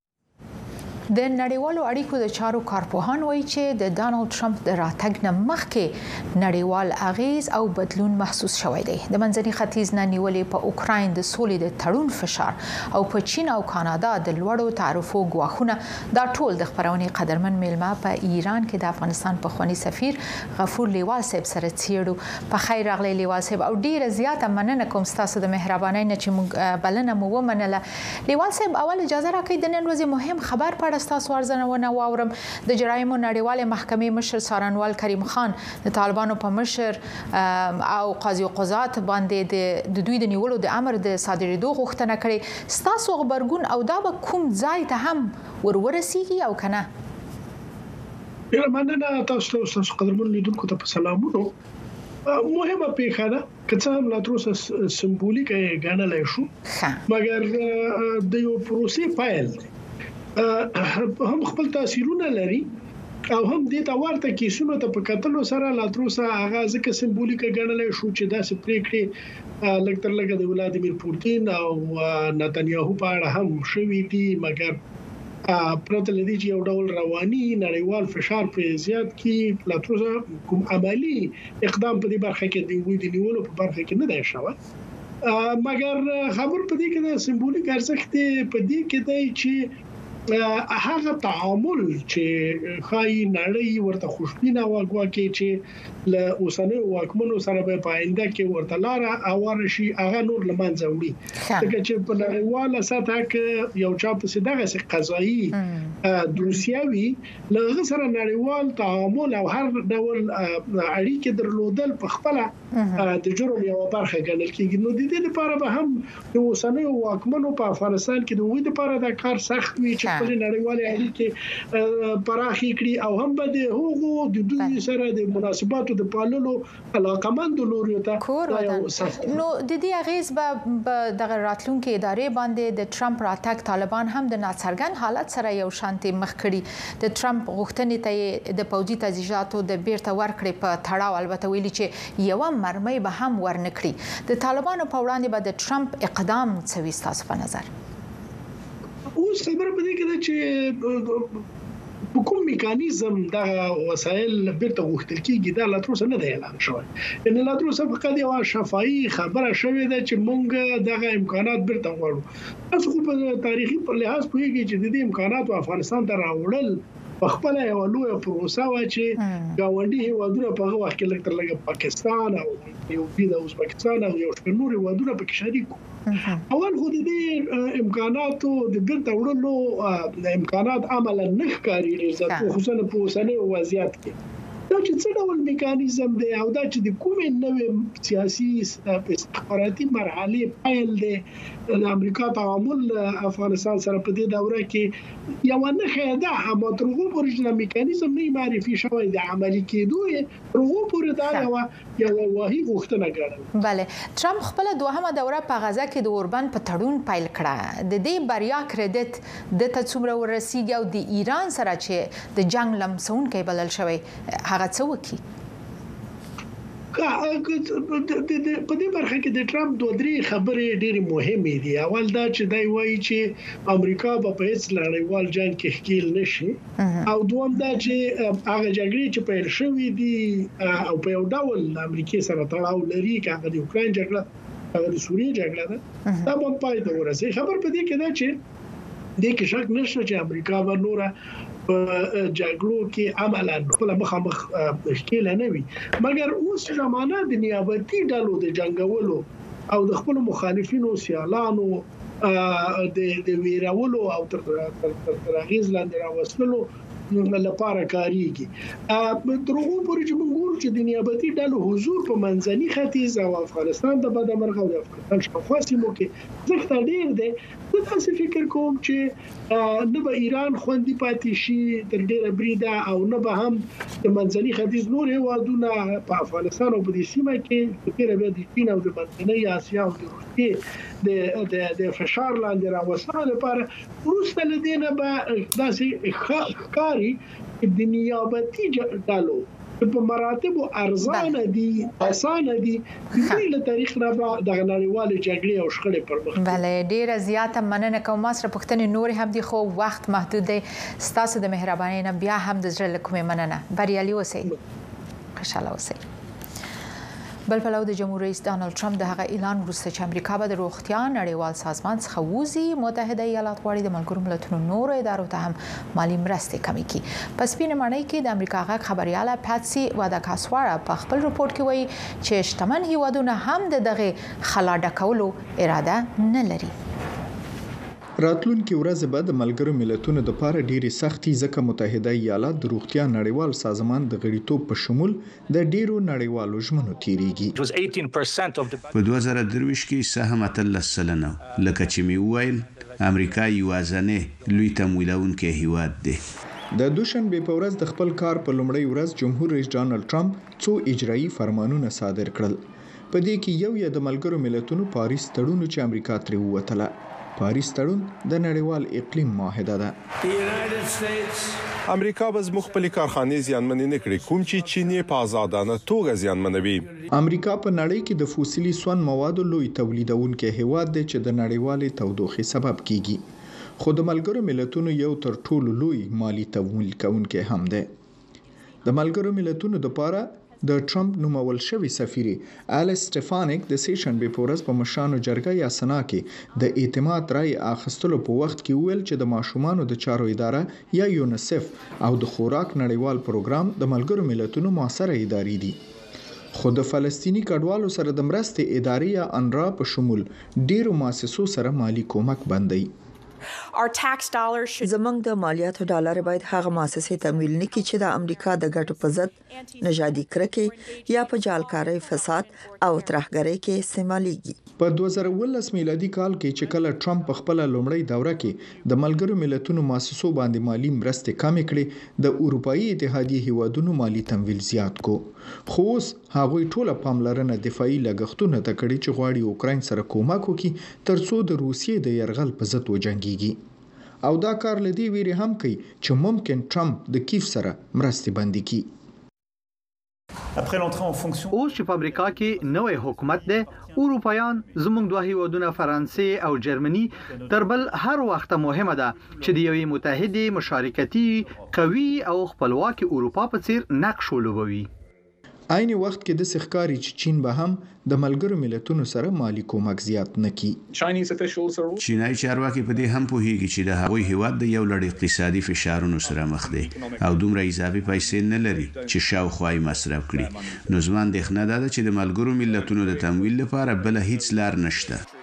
د نړیوالو اړیکو د چارو کارپوهان وایي چې د ډانلډ ټرمپ د راتګ نه مخکې نړیوال اغیز او بدلون محسوس شوی دی. د منځني ختیځ نه نیولې په اوکراین د سولې د تړون فشار او په چین او کاناډا د لوړو تعرفو ګواښونه دا ټول د خبرونې قدرمن میلمه په ایران کې د افغانستان پخوانی سفیر غفور لیوال صاحب سره څیړو. په خیر راغلی لیوال صاحب، او ډیره زیاته مننه کوم تاسو د مهربانۍ نه چې موږ بلنه مو ومنله. لیوال صاحب، اول اجازه راکړئ د نن ورځې مهم خبر په تاسو ارزونه واورم. د جرایمو نړیواله محکمې مشر څارنوال کریم خان د طالبانو په مشر او قاضي قضات باندې د دوی د نیولو د امر د صادرېدو غوښتنه کړې. ستاسو خبرګون او دا به کوم ځای ته هم ورورسیږي او کنه؟ ډیره مننه تاسو تاسو قدرمن لیدونکو ته په سلامونو. مهمه پیښه ده که څه هم لا تر اوسه سمبولیک ګڼلای شو، مګر د یو پروسې پیل دی، هم خپل تاثیرونه لري او هم د تا ورته کیسونو ته په کتلو سره لا تر اوسه هغه ځکه سمبولیک ګڼلای شو چې داسې پریکړې لږ تر لږه د ولادیمیر پوتین او نتنیاهو په اړه هم شوې دي، مګر پرته لدی چې یو ډول رواني نړیوال فشار په زیات کې لا تر اوسه کوم عملی اقدام په دې برخه کې دی وې د نیولو په برخه کې نه دی شوی. مګر خبر په دې کې د سمبولیک ارزښت په دې کې دی چې هغه تعامل چې خای نړۍ ورته خوشبینه واګواکي چې له اوسنۍ واکمنو سره به پاینده کې ورته لار اوار شي، هغه نور لمنځه وړي. ځکه چې په نړیواله سطح کې یو چا په دغه څه قضایي دوسیاوي له سره نړیوال تعامل او هر ډول اړیکې درلودل په خپل د جرم یو برخه ګڼل کېږي. نو د دې لپاره به هم د اوسنۍ واکمنو په افغانستان کې د وې لپاره د کار سخت وي چې خپل نړیوالې اړیکې پراخې کړي او هم به د هغو د دوی سره د مناسباتو د پاللو علاقمند لوري ته نو د دې اغیز به د راتلونکو ادارې باندې د ټرمپ راتګ طالبان هم د ناڅرګند حالت سره یو شانتي مخ کړي. د ټرمپ غوښتنې ته د پوځي تجهیزاتو د بیرته ورکړې په تړاو البته ویلي چې یو مرمۍ به هم ورنکړي. د طالبانو په وړاندې به د ټرمپ اقدام څه وي تاسو په نظر؟ اوس خبره پدې کې ده چې په کوم میکانیزم دا وسایل بیرته غوښتل کیږي دا لا تر اوسه نه دی اعلان شوی. ان لا تر اوسه فقط یو شفاهي خبره شوې ده چې موږ دغه امکانات بیرته غواړو. تاسو په تاریخي په لحاظ پوهیږئ چې د دې امکانات افغانستان ته راوړل په خپل یو لوی پروسه و چې گاونډي هیوادونه په هغه وخت کې لکه تر لږه پاکستان او یو بل د ازبکستان او یو شمېر نور هیوادونه پکې شریک وو. اول خو د دې امکاناتو د بیرته وړلو د امکانات عملا نه ښکاري، خصوصا په اوسنۍ وضعیت کې. دا چې څه ډول میکانیزم دی او دا چې د کومې نوې سیاسي استخباراتي مرحله پیل دی د امریکا تعامل افغانستان سره په دې دوره کې یو نه خیدا هم ترغو پرې د میکانیزم نه معرفي شوی د عملی کېدو ترغو پرې دا یو یو واهي غوښتنه ګڼل. بله ټرمپ خپل دوهمه دوره په غزا کې د اوربان په تړون پیل کړه. د دې بریا کریډټ د څومره ورسیږي او د ایران سره چې د جنگ لمسونکي بلل شوی هغه څه وکړي؟ په دې برخه کې د ټرمپ دوه درې خبرې ډېرې مهمې دي. اول دا چې دی وایي چې امریکا به په هیڅ نړیوال جنگ کې ښکیل نشي او دوم دا چې هغه جګړې چې پیل شوې دي او په یو ډول امریکا سره تړاو لري هغه د اوکرين جګړه هغه د سوریې جګړه ده دا به پای ته ورسېږي. خبر په دې کې دا چې د کې شک نشته چې امریکا به نوره په جګړو کې عملاً خپل مخامخ مشکل نه وي مګر اوس زمانہ د نیابتي ډلو د جنگولو او د خپل مخالفینو سیالانو د د ویرولو او تر ترغیز لاندې راوستلو لپاره کاریږي. دروغو پورې چې موږ ګورو چې د نیابتي ډلو حضور په منځني ختیځ او افغانستان د بدمرغه او د افغانستان شاوخوا سیمو کې ځکه ډېر دی. زه تاسو فکر کوم چې نه به ایران خوندي پاتې شي تر ډېره بریده او نه به هم د منځني ختیځ نور هیوادونه په افغانستان او په دې سیمه کې تر بیا د چین او د منځنۍ اسیا او د روسیې د د فشار لاندې راوستلو لپاره وروسته له دې نه به داسې ښکاري د نیابتي ډلو په مراتب ارزانه دي اسانه دي د له تاریخ نه د نړیوال جګړې او شخړې پر مخ. بله ډیره زیاته مننه کوم. ما سره پښتنې نور هم دي خو وخت محدود دی. ستاسو د مهربانۍ نه بیا هم د زړه له کومې مننه. بریالي اوسئ. خوشاله اوسئ. بل پلو د جمهور رئیس ډانلډ ټرمپ د هغه اعلان وروسته چې امریکا به د روغتیا نړیوال سازمان څخه وځي متحده ایالات غواړي د ملګرو ملتونو نورو ادارو ته هم مالی مرستې کمې کړي. په سپینه ماڼۍ کې د امریکا غږ خبرياله پاتسي واداکاسوارا په خپل رپورت کې وایي چې شتمن هیوادونه هم د دغه خلا ډکولو اراده نه لري. راتلونکي ورځ به د ملګرو ملتونو د لپاره ډېری سختي ځکه متحده ایالات د روغتیا نړیوال سازمان د غړیتوب په شمول د ډېرو نړیوالو ژمنو تیریږي. په دوه زره درویشت کې سهم اتلس سلنه لکه چې می ویل امریکا یوازنه لوی تمویلونکي هیواد دی. د دوشنبه په ورځ د خپل کار په لومړی ورځ جمهور رئیس ډانلډ ټرمپ څو اجرایي فرمانونه صادر کړل. په دې کې یو یې د ملګرو ملتونو پاریس تړون چې امریکا ترې ووتله. پاریس تړون د نړیوال اقلیم معاهده ده. امریکا به زموږ خپل کارخانې زیانمن نه کړي کوم چې چین په آزادانه توګه زیانمنوي. امریکا په نړۍ کې د فوسیلي سون موادو لوی تولیدونکي هیواد دی چې د نړیوالې تودوخې سبب کیږي خو د ملګرو ملتونو یو تر ټولو لوی مالی تمویل کوونکی هم دی. د ملګرو ملتونو لپاره د ټرمپ نومول شوی سفیر الیس سټفانیک د سیشنبه په ورځ په مشانو جرګه یا سنا کې د اعتماد رای اخیستلو په وخت کې ویل چې د ماشومانو د چارو اداره یا یونیسف او د خوراک نړیوال پروګرام د ملګرو ملتونو موثره ادارې دي خو د فلسطینی کډوالو سره د مرستې ادارې یا انرا په شمول ډیرو مؤسسو سره مالی کومک بندي. زمونږ د مالیاتو ډالر باید هغه مؤسسې تمویل نکړي چې د امریکا د ګټو په ضد نژادي کرکې یا په جعلکارۍ فساد او ترهګرۍ کې استعمالېږي. په دوه زره ولس میلادي کال کې چې کله ټرمپ په خپل لومړی دوره کې د ملګرو ملتونو مؤسسو باندې مالی مرستې کمې کړې د اروپאי اتحادیې هیوادونو مالی تمویل زیات کو خو اوس هغوی ټوله پاملرنه دفاعي لګښتونه ته کړي چې غواړي اوکرين سره کومک وکړي ترڅو د روسیې د یرغل په ضد وجنګيږي او دا کار لدی ویری هم کوي چې ممکن ټرمپ د کیف سره مرستې بندي کړي. اوس چې په امریکا کې نوې حکومت ده اروپایان زموږ دوه هیوادونه فرانسې او جرمني تر بل هر وخت مهمه ده چې د یوې متحده مشارکتي قوي او خپلواکي اروپا په څیر نقش ولوبوي. عین وخت کې د سخکاري چې چین به هم د ملګرو ملتونو سره مالی کومک زیات نکي. چینایي چارواکي په دې هم پوهیږي چې د هغوی هیواد د یو لړ اقتصادي فشارونو سره مخ دی او دومره اضافي پیسې نه لري چې شاوخوا یې مصرف کړي. نو زما اندېښنه ده چې د ملګرو ملتونو د تمویل لپاره بل هیڅ لار نشته.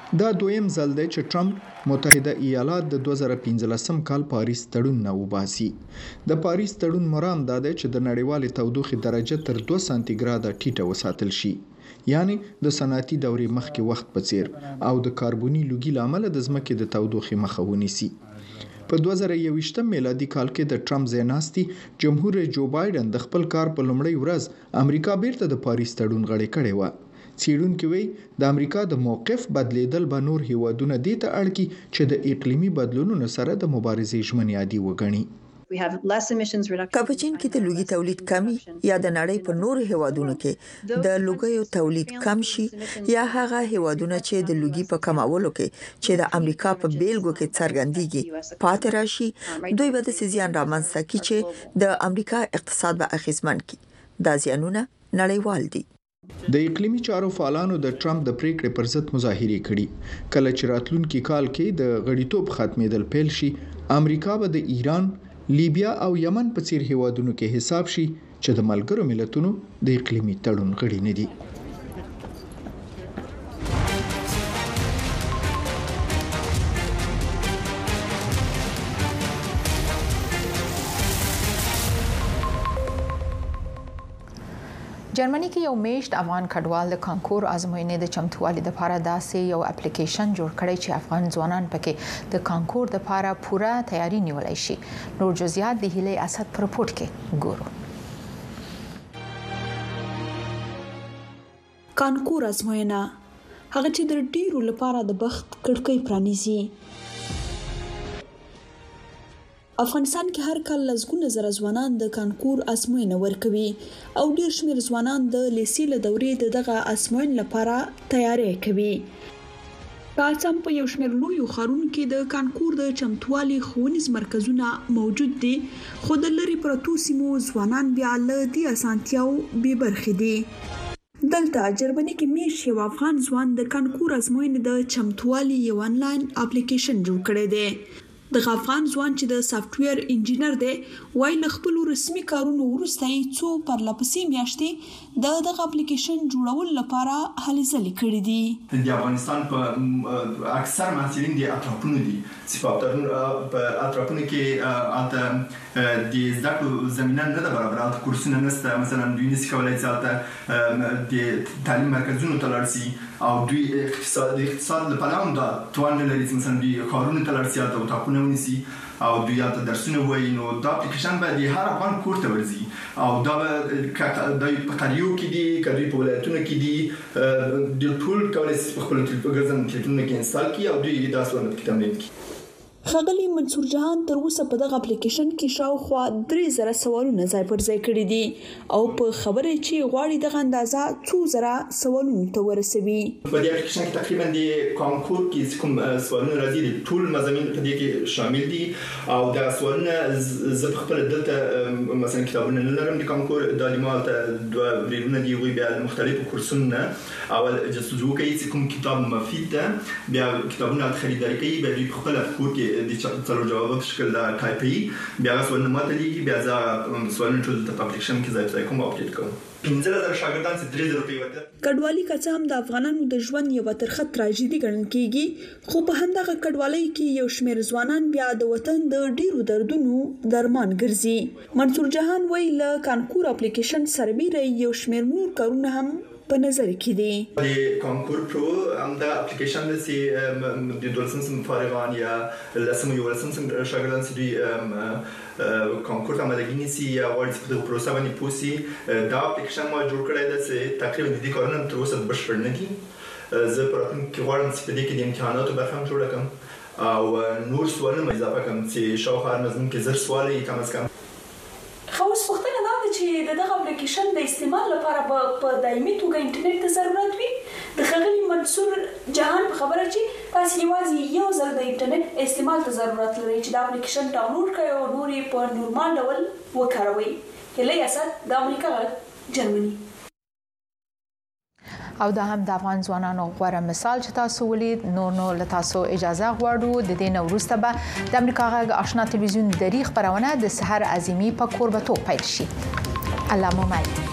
دا دویم ځل دی چې ټرمپ متحده ایالات د دوه زره پنځلسم کال پاریس تړون نه وباسي. د پاریس تړون مرام دا دی چې د نړیوالې تودوخې درجه تر دوه سانتي ګراده ټیټه وساتل شي، یعنی د صنعتي دورې مخکې وخت په څیر، او د کاربوني لوګي لامل د ځمکې د تودوخې مخه ونیسي. په دوه زره یوویشتم میلادي کال کې د ټرمپ ځایناستي جمهور جو بایدن د خپل کار په لومړۍ ورځ امریکا بیرته د پاریس تړون غړې کړې و. څېړونکي وایي د امریکا د موقف بدلیدل به نور هیوادونه دې ته اړ کړي چې د اقلیمي بدلونونو سره د مبارزې ژمن عادي وګڼي. که په چین کې د لوګي تولید کمی یا د نړۍ په نورو هیوادونو کې د لوګیو تولید کم شي، یا هغه هیوادونه چې د لوګي په کمولو کې چې د امریکا په بیلګو کې څرګندېږي پاتې راشي، دوی به د زیان رامنځته کړي چې د امریکا اقتصاد به اغیزمن کړي. دا زیانونه نړیوال دي. د اقلیمي چارو فعالانو د ټرمپ د پریکړې پر ضد مظاهرې کړي. کله چې راتلونکي کال کې د غړیتوب ختمېدل پیل شي، امریکا به د ایران، لیبیا او یمن په څیر هیوادونو کې حساب شي چې د ملګرو ملتونو د اقلیمي تړون غړي نه دي. جرمني کې یو میشت افغان کډوال د کانکور ازموینې د چمتووالي لپاره داسې یو اپلیکیشن جوړ کړی چې افغان ځوانان پکې د کانکور لپاره پوره تیاری نیولای شي. نور جزئیات د هیلې اسد په رپورت کې ګورو. کانکور ازموینه هغه چې د ډیرو لپاره د بخت کړکۍ پرانیزي. افغانستان کې هر کال لسګونه زره ځوانان د کانکور ازموینه ورکوي او ډیر شمېر ځوانان د لیسې له دورې د دغه ازموینې لپاره تیاری کوي. پاتم په یو شمېر لویو ښارونو کې د کانکور د چمتووالي ښوونیز مرکزونه موجود دي، خو د لرې پرتو سیمو ځوانان بیا له دې اسانتیاو بې برخې دي. دلته جرمني کې میش یو افغان ځوان د کانکور ازموینې د چمتووالي یو آنلاین اپلیکیشن جوړ کړی دی. د افغان ځوان چې د سافټویر انجینر دی وایي له خپل رسمي کارونو وروسته یې څو پرلپسې میاشتې د دغه اپلیکیشن جوړولو لپاره هلې ځلې کړې دي. د افغانستان په اکثر محصلین د اطرافونو دي چې په اطرافونو کې البته د زده کړو زمینه نه ده برابره، البته کورسونه نشته، مثلا دوی نشي کولای چې البته د تعلیم مرکزونو ته لاړ شي او دوی اقتصاد اقتصاد لپاره هم دا توان نه لري، مثلا دوی کارونه ته لاړ شي او اتاقونه ونیسي او دوی البته درسونه وایي. نو دا اپلیکیشن به د هر افغان کور ته ورځي او دا به دوی په قریو کې دي، که دوی په ولایتونو کې دي، د ټول کولای شي په خپل ټلیفونونو کې انسټال کړي او دوی دا سوالونه کې تمرین کړي. ښاغلي منصور جهان تر اوسه په دغه اپلیکیشن کې شاوخوا درې زره سوالونه ځای پر ځای کړي دي او په خبره چې غواړي دغه اندازه څو زره سوالونو ته ورسوي. په دې اپلیکیشن کې تقریبا د کانکور کې کوم سوالونه راځي د ټول مضامین په دې کې شامل دي او دا سوالونه زه خپل دلته مثلا کتابونه نه لرم د کانکور د لیمالت دوه ریلونه دی وی بیا مختلفو کورسونه اول جستجو کوي چې کوم کتاب مفید ده، بیا کتابونه خریداري کوي، بیا د خپل کور کې د څلور جواب په شکل دا ټایپي، بیا سوالونه ماته لیکي، بیا ځا سوالونه ټول د اپلیکیشن کې ځای ځای کوم اپډیټ کوم. پنځه زره شاګردان چې درې زره روپۍ ورکړي. کډوالي که څه هم د افغانانو د ژوند یوه ترخه تراژیدي ګڼل کېږي، خو په همدغه کډوالۍ کې یو شمېر ځوانان بیا د وطن د ډیرو دردونو درمان ګرځي. منصور جهان وایي له کانکور اپلیکیشن سربیره یو شمېر نور کارونه هم په نظر کې دي. د کانکور پرو هم دا اپلیکیشن چې د دولسم صنف فارغان یا لسم یو لسم صنف شاګردان چې دوی کانکور ته آمادګي نیسي یا غواړي چې په دغه پروسه باندې پوه سي، دا اپلیکیشن ما جوړ کړی دی چې تقریبا د دې کارونه تر اوسه بشپړ نه دي. زه په راتلونکي کې غواړم چې په دې کې د امتحاناتو برخه هم جوړه کړم او نور سوالونه اضافه کړم چې شاوخوا هر مضمون کې زر سوال وي کم از کم. خو اوس پوښتنه دا ده چې د دغه اپلیکیشن د استعمال لپاره به په دایمي توګه انټرنیټ ته ضرورت وي. د ښاغلي منصور جهان په خبره چې تاسو یوازې یو ځل د انټرنیټ استعمال ته ضرورت لرئ چې د اپلیکیشن ډاونلوډ کړئ او نور یې په نورمال ډول وکاروئ. هیلې اسد، د امریکا غږ، جرمني. او دا هم د افغان ځوانانو غوړه مثال چې تاسو ولید. نور نو له تاسو اجازه غواړو د دې نو وروسته به د امریکا غږ آشنا تلویزیون دری خبرونه د سحر عظیمی په کوربتو پیل شي. الله مو مل.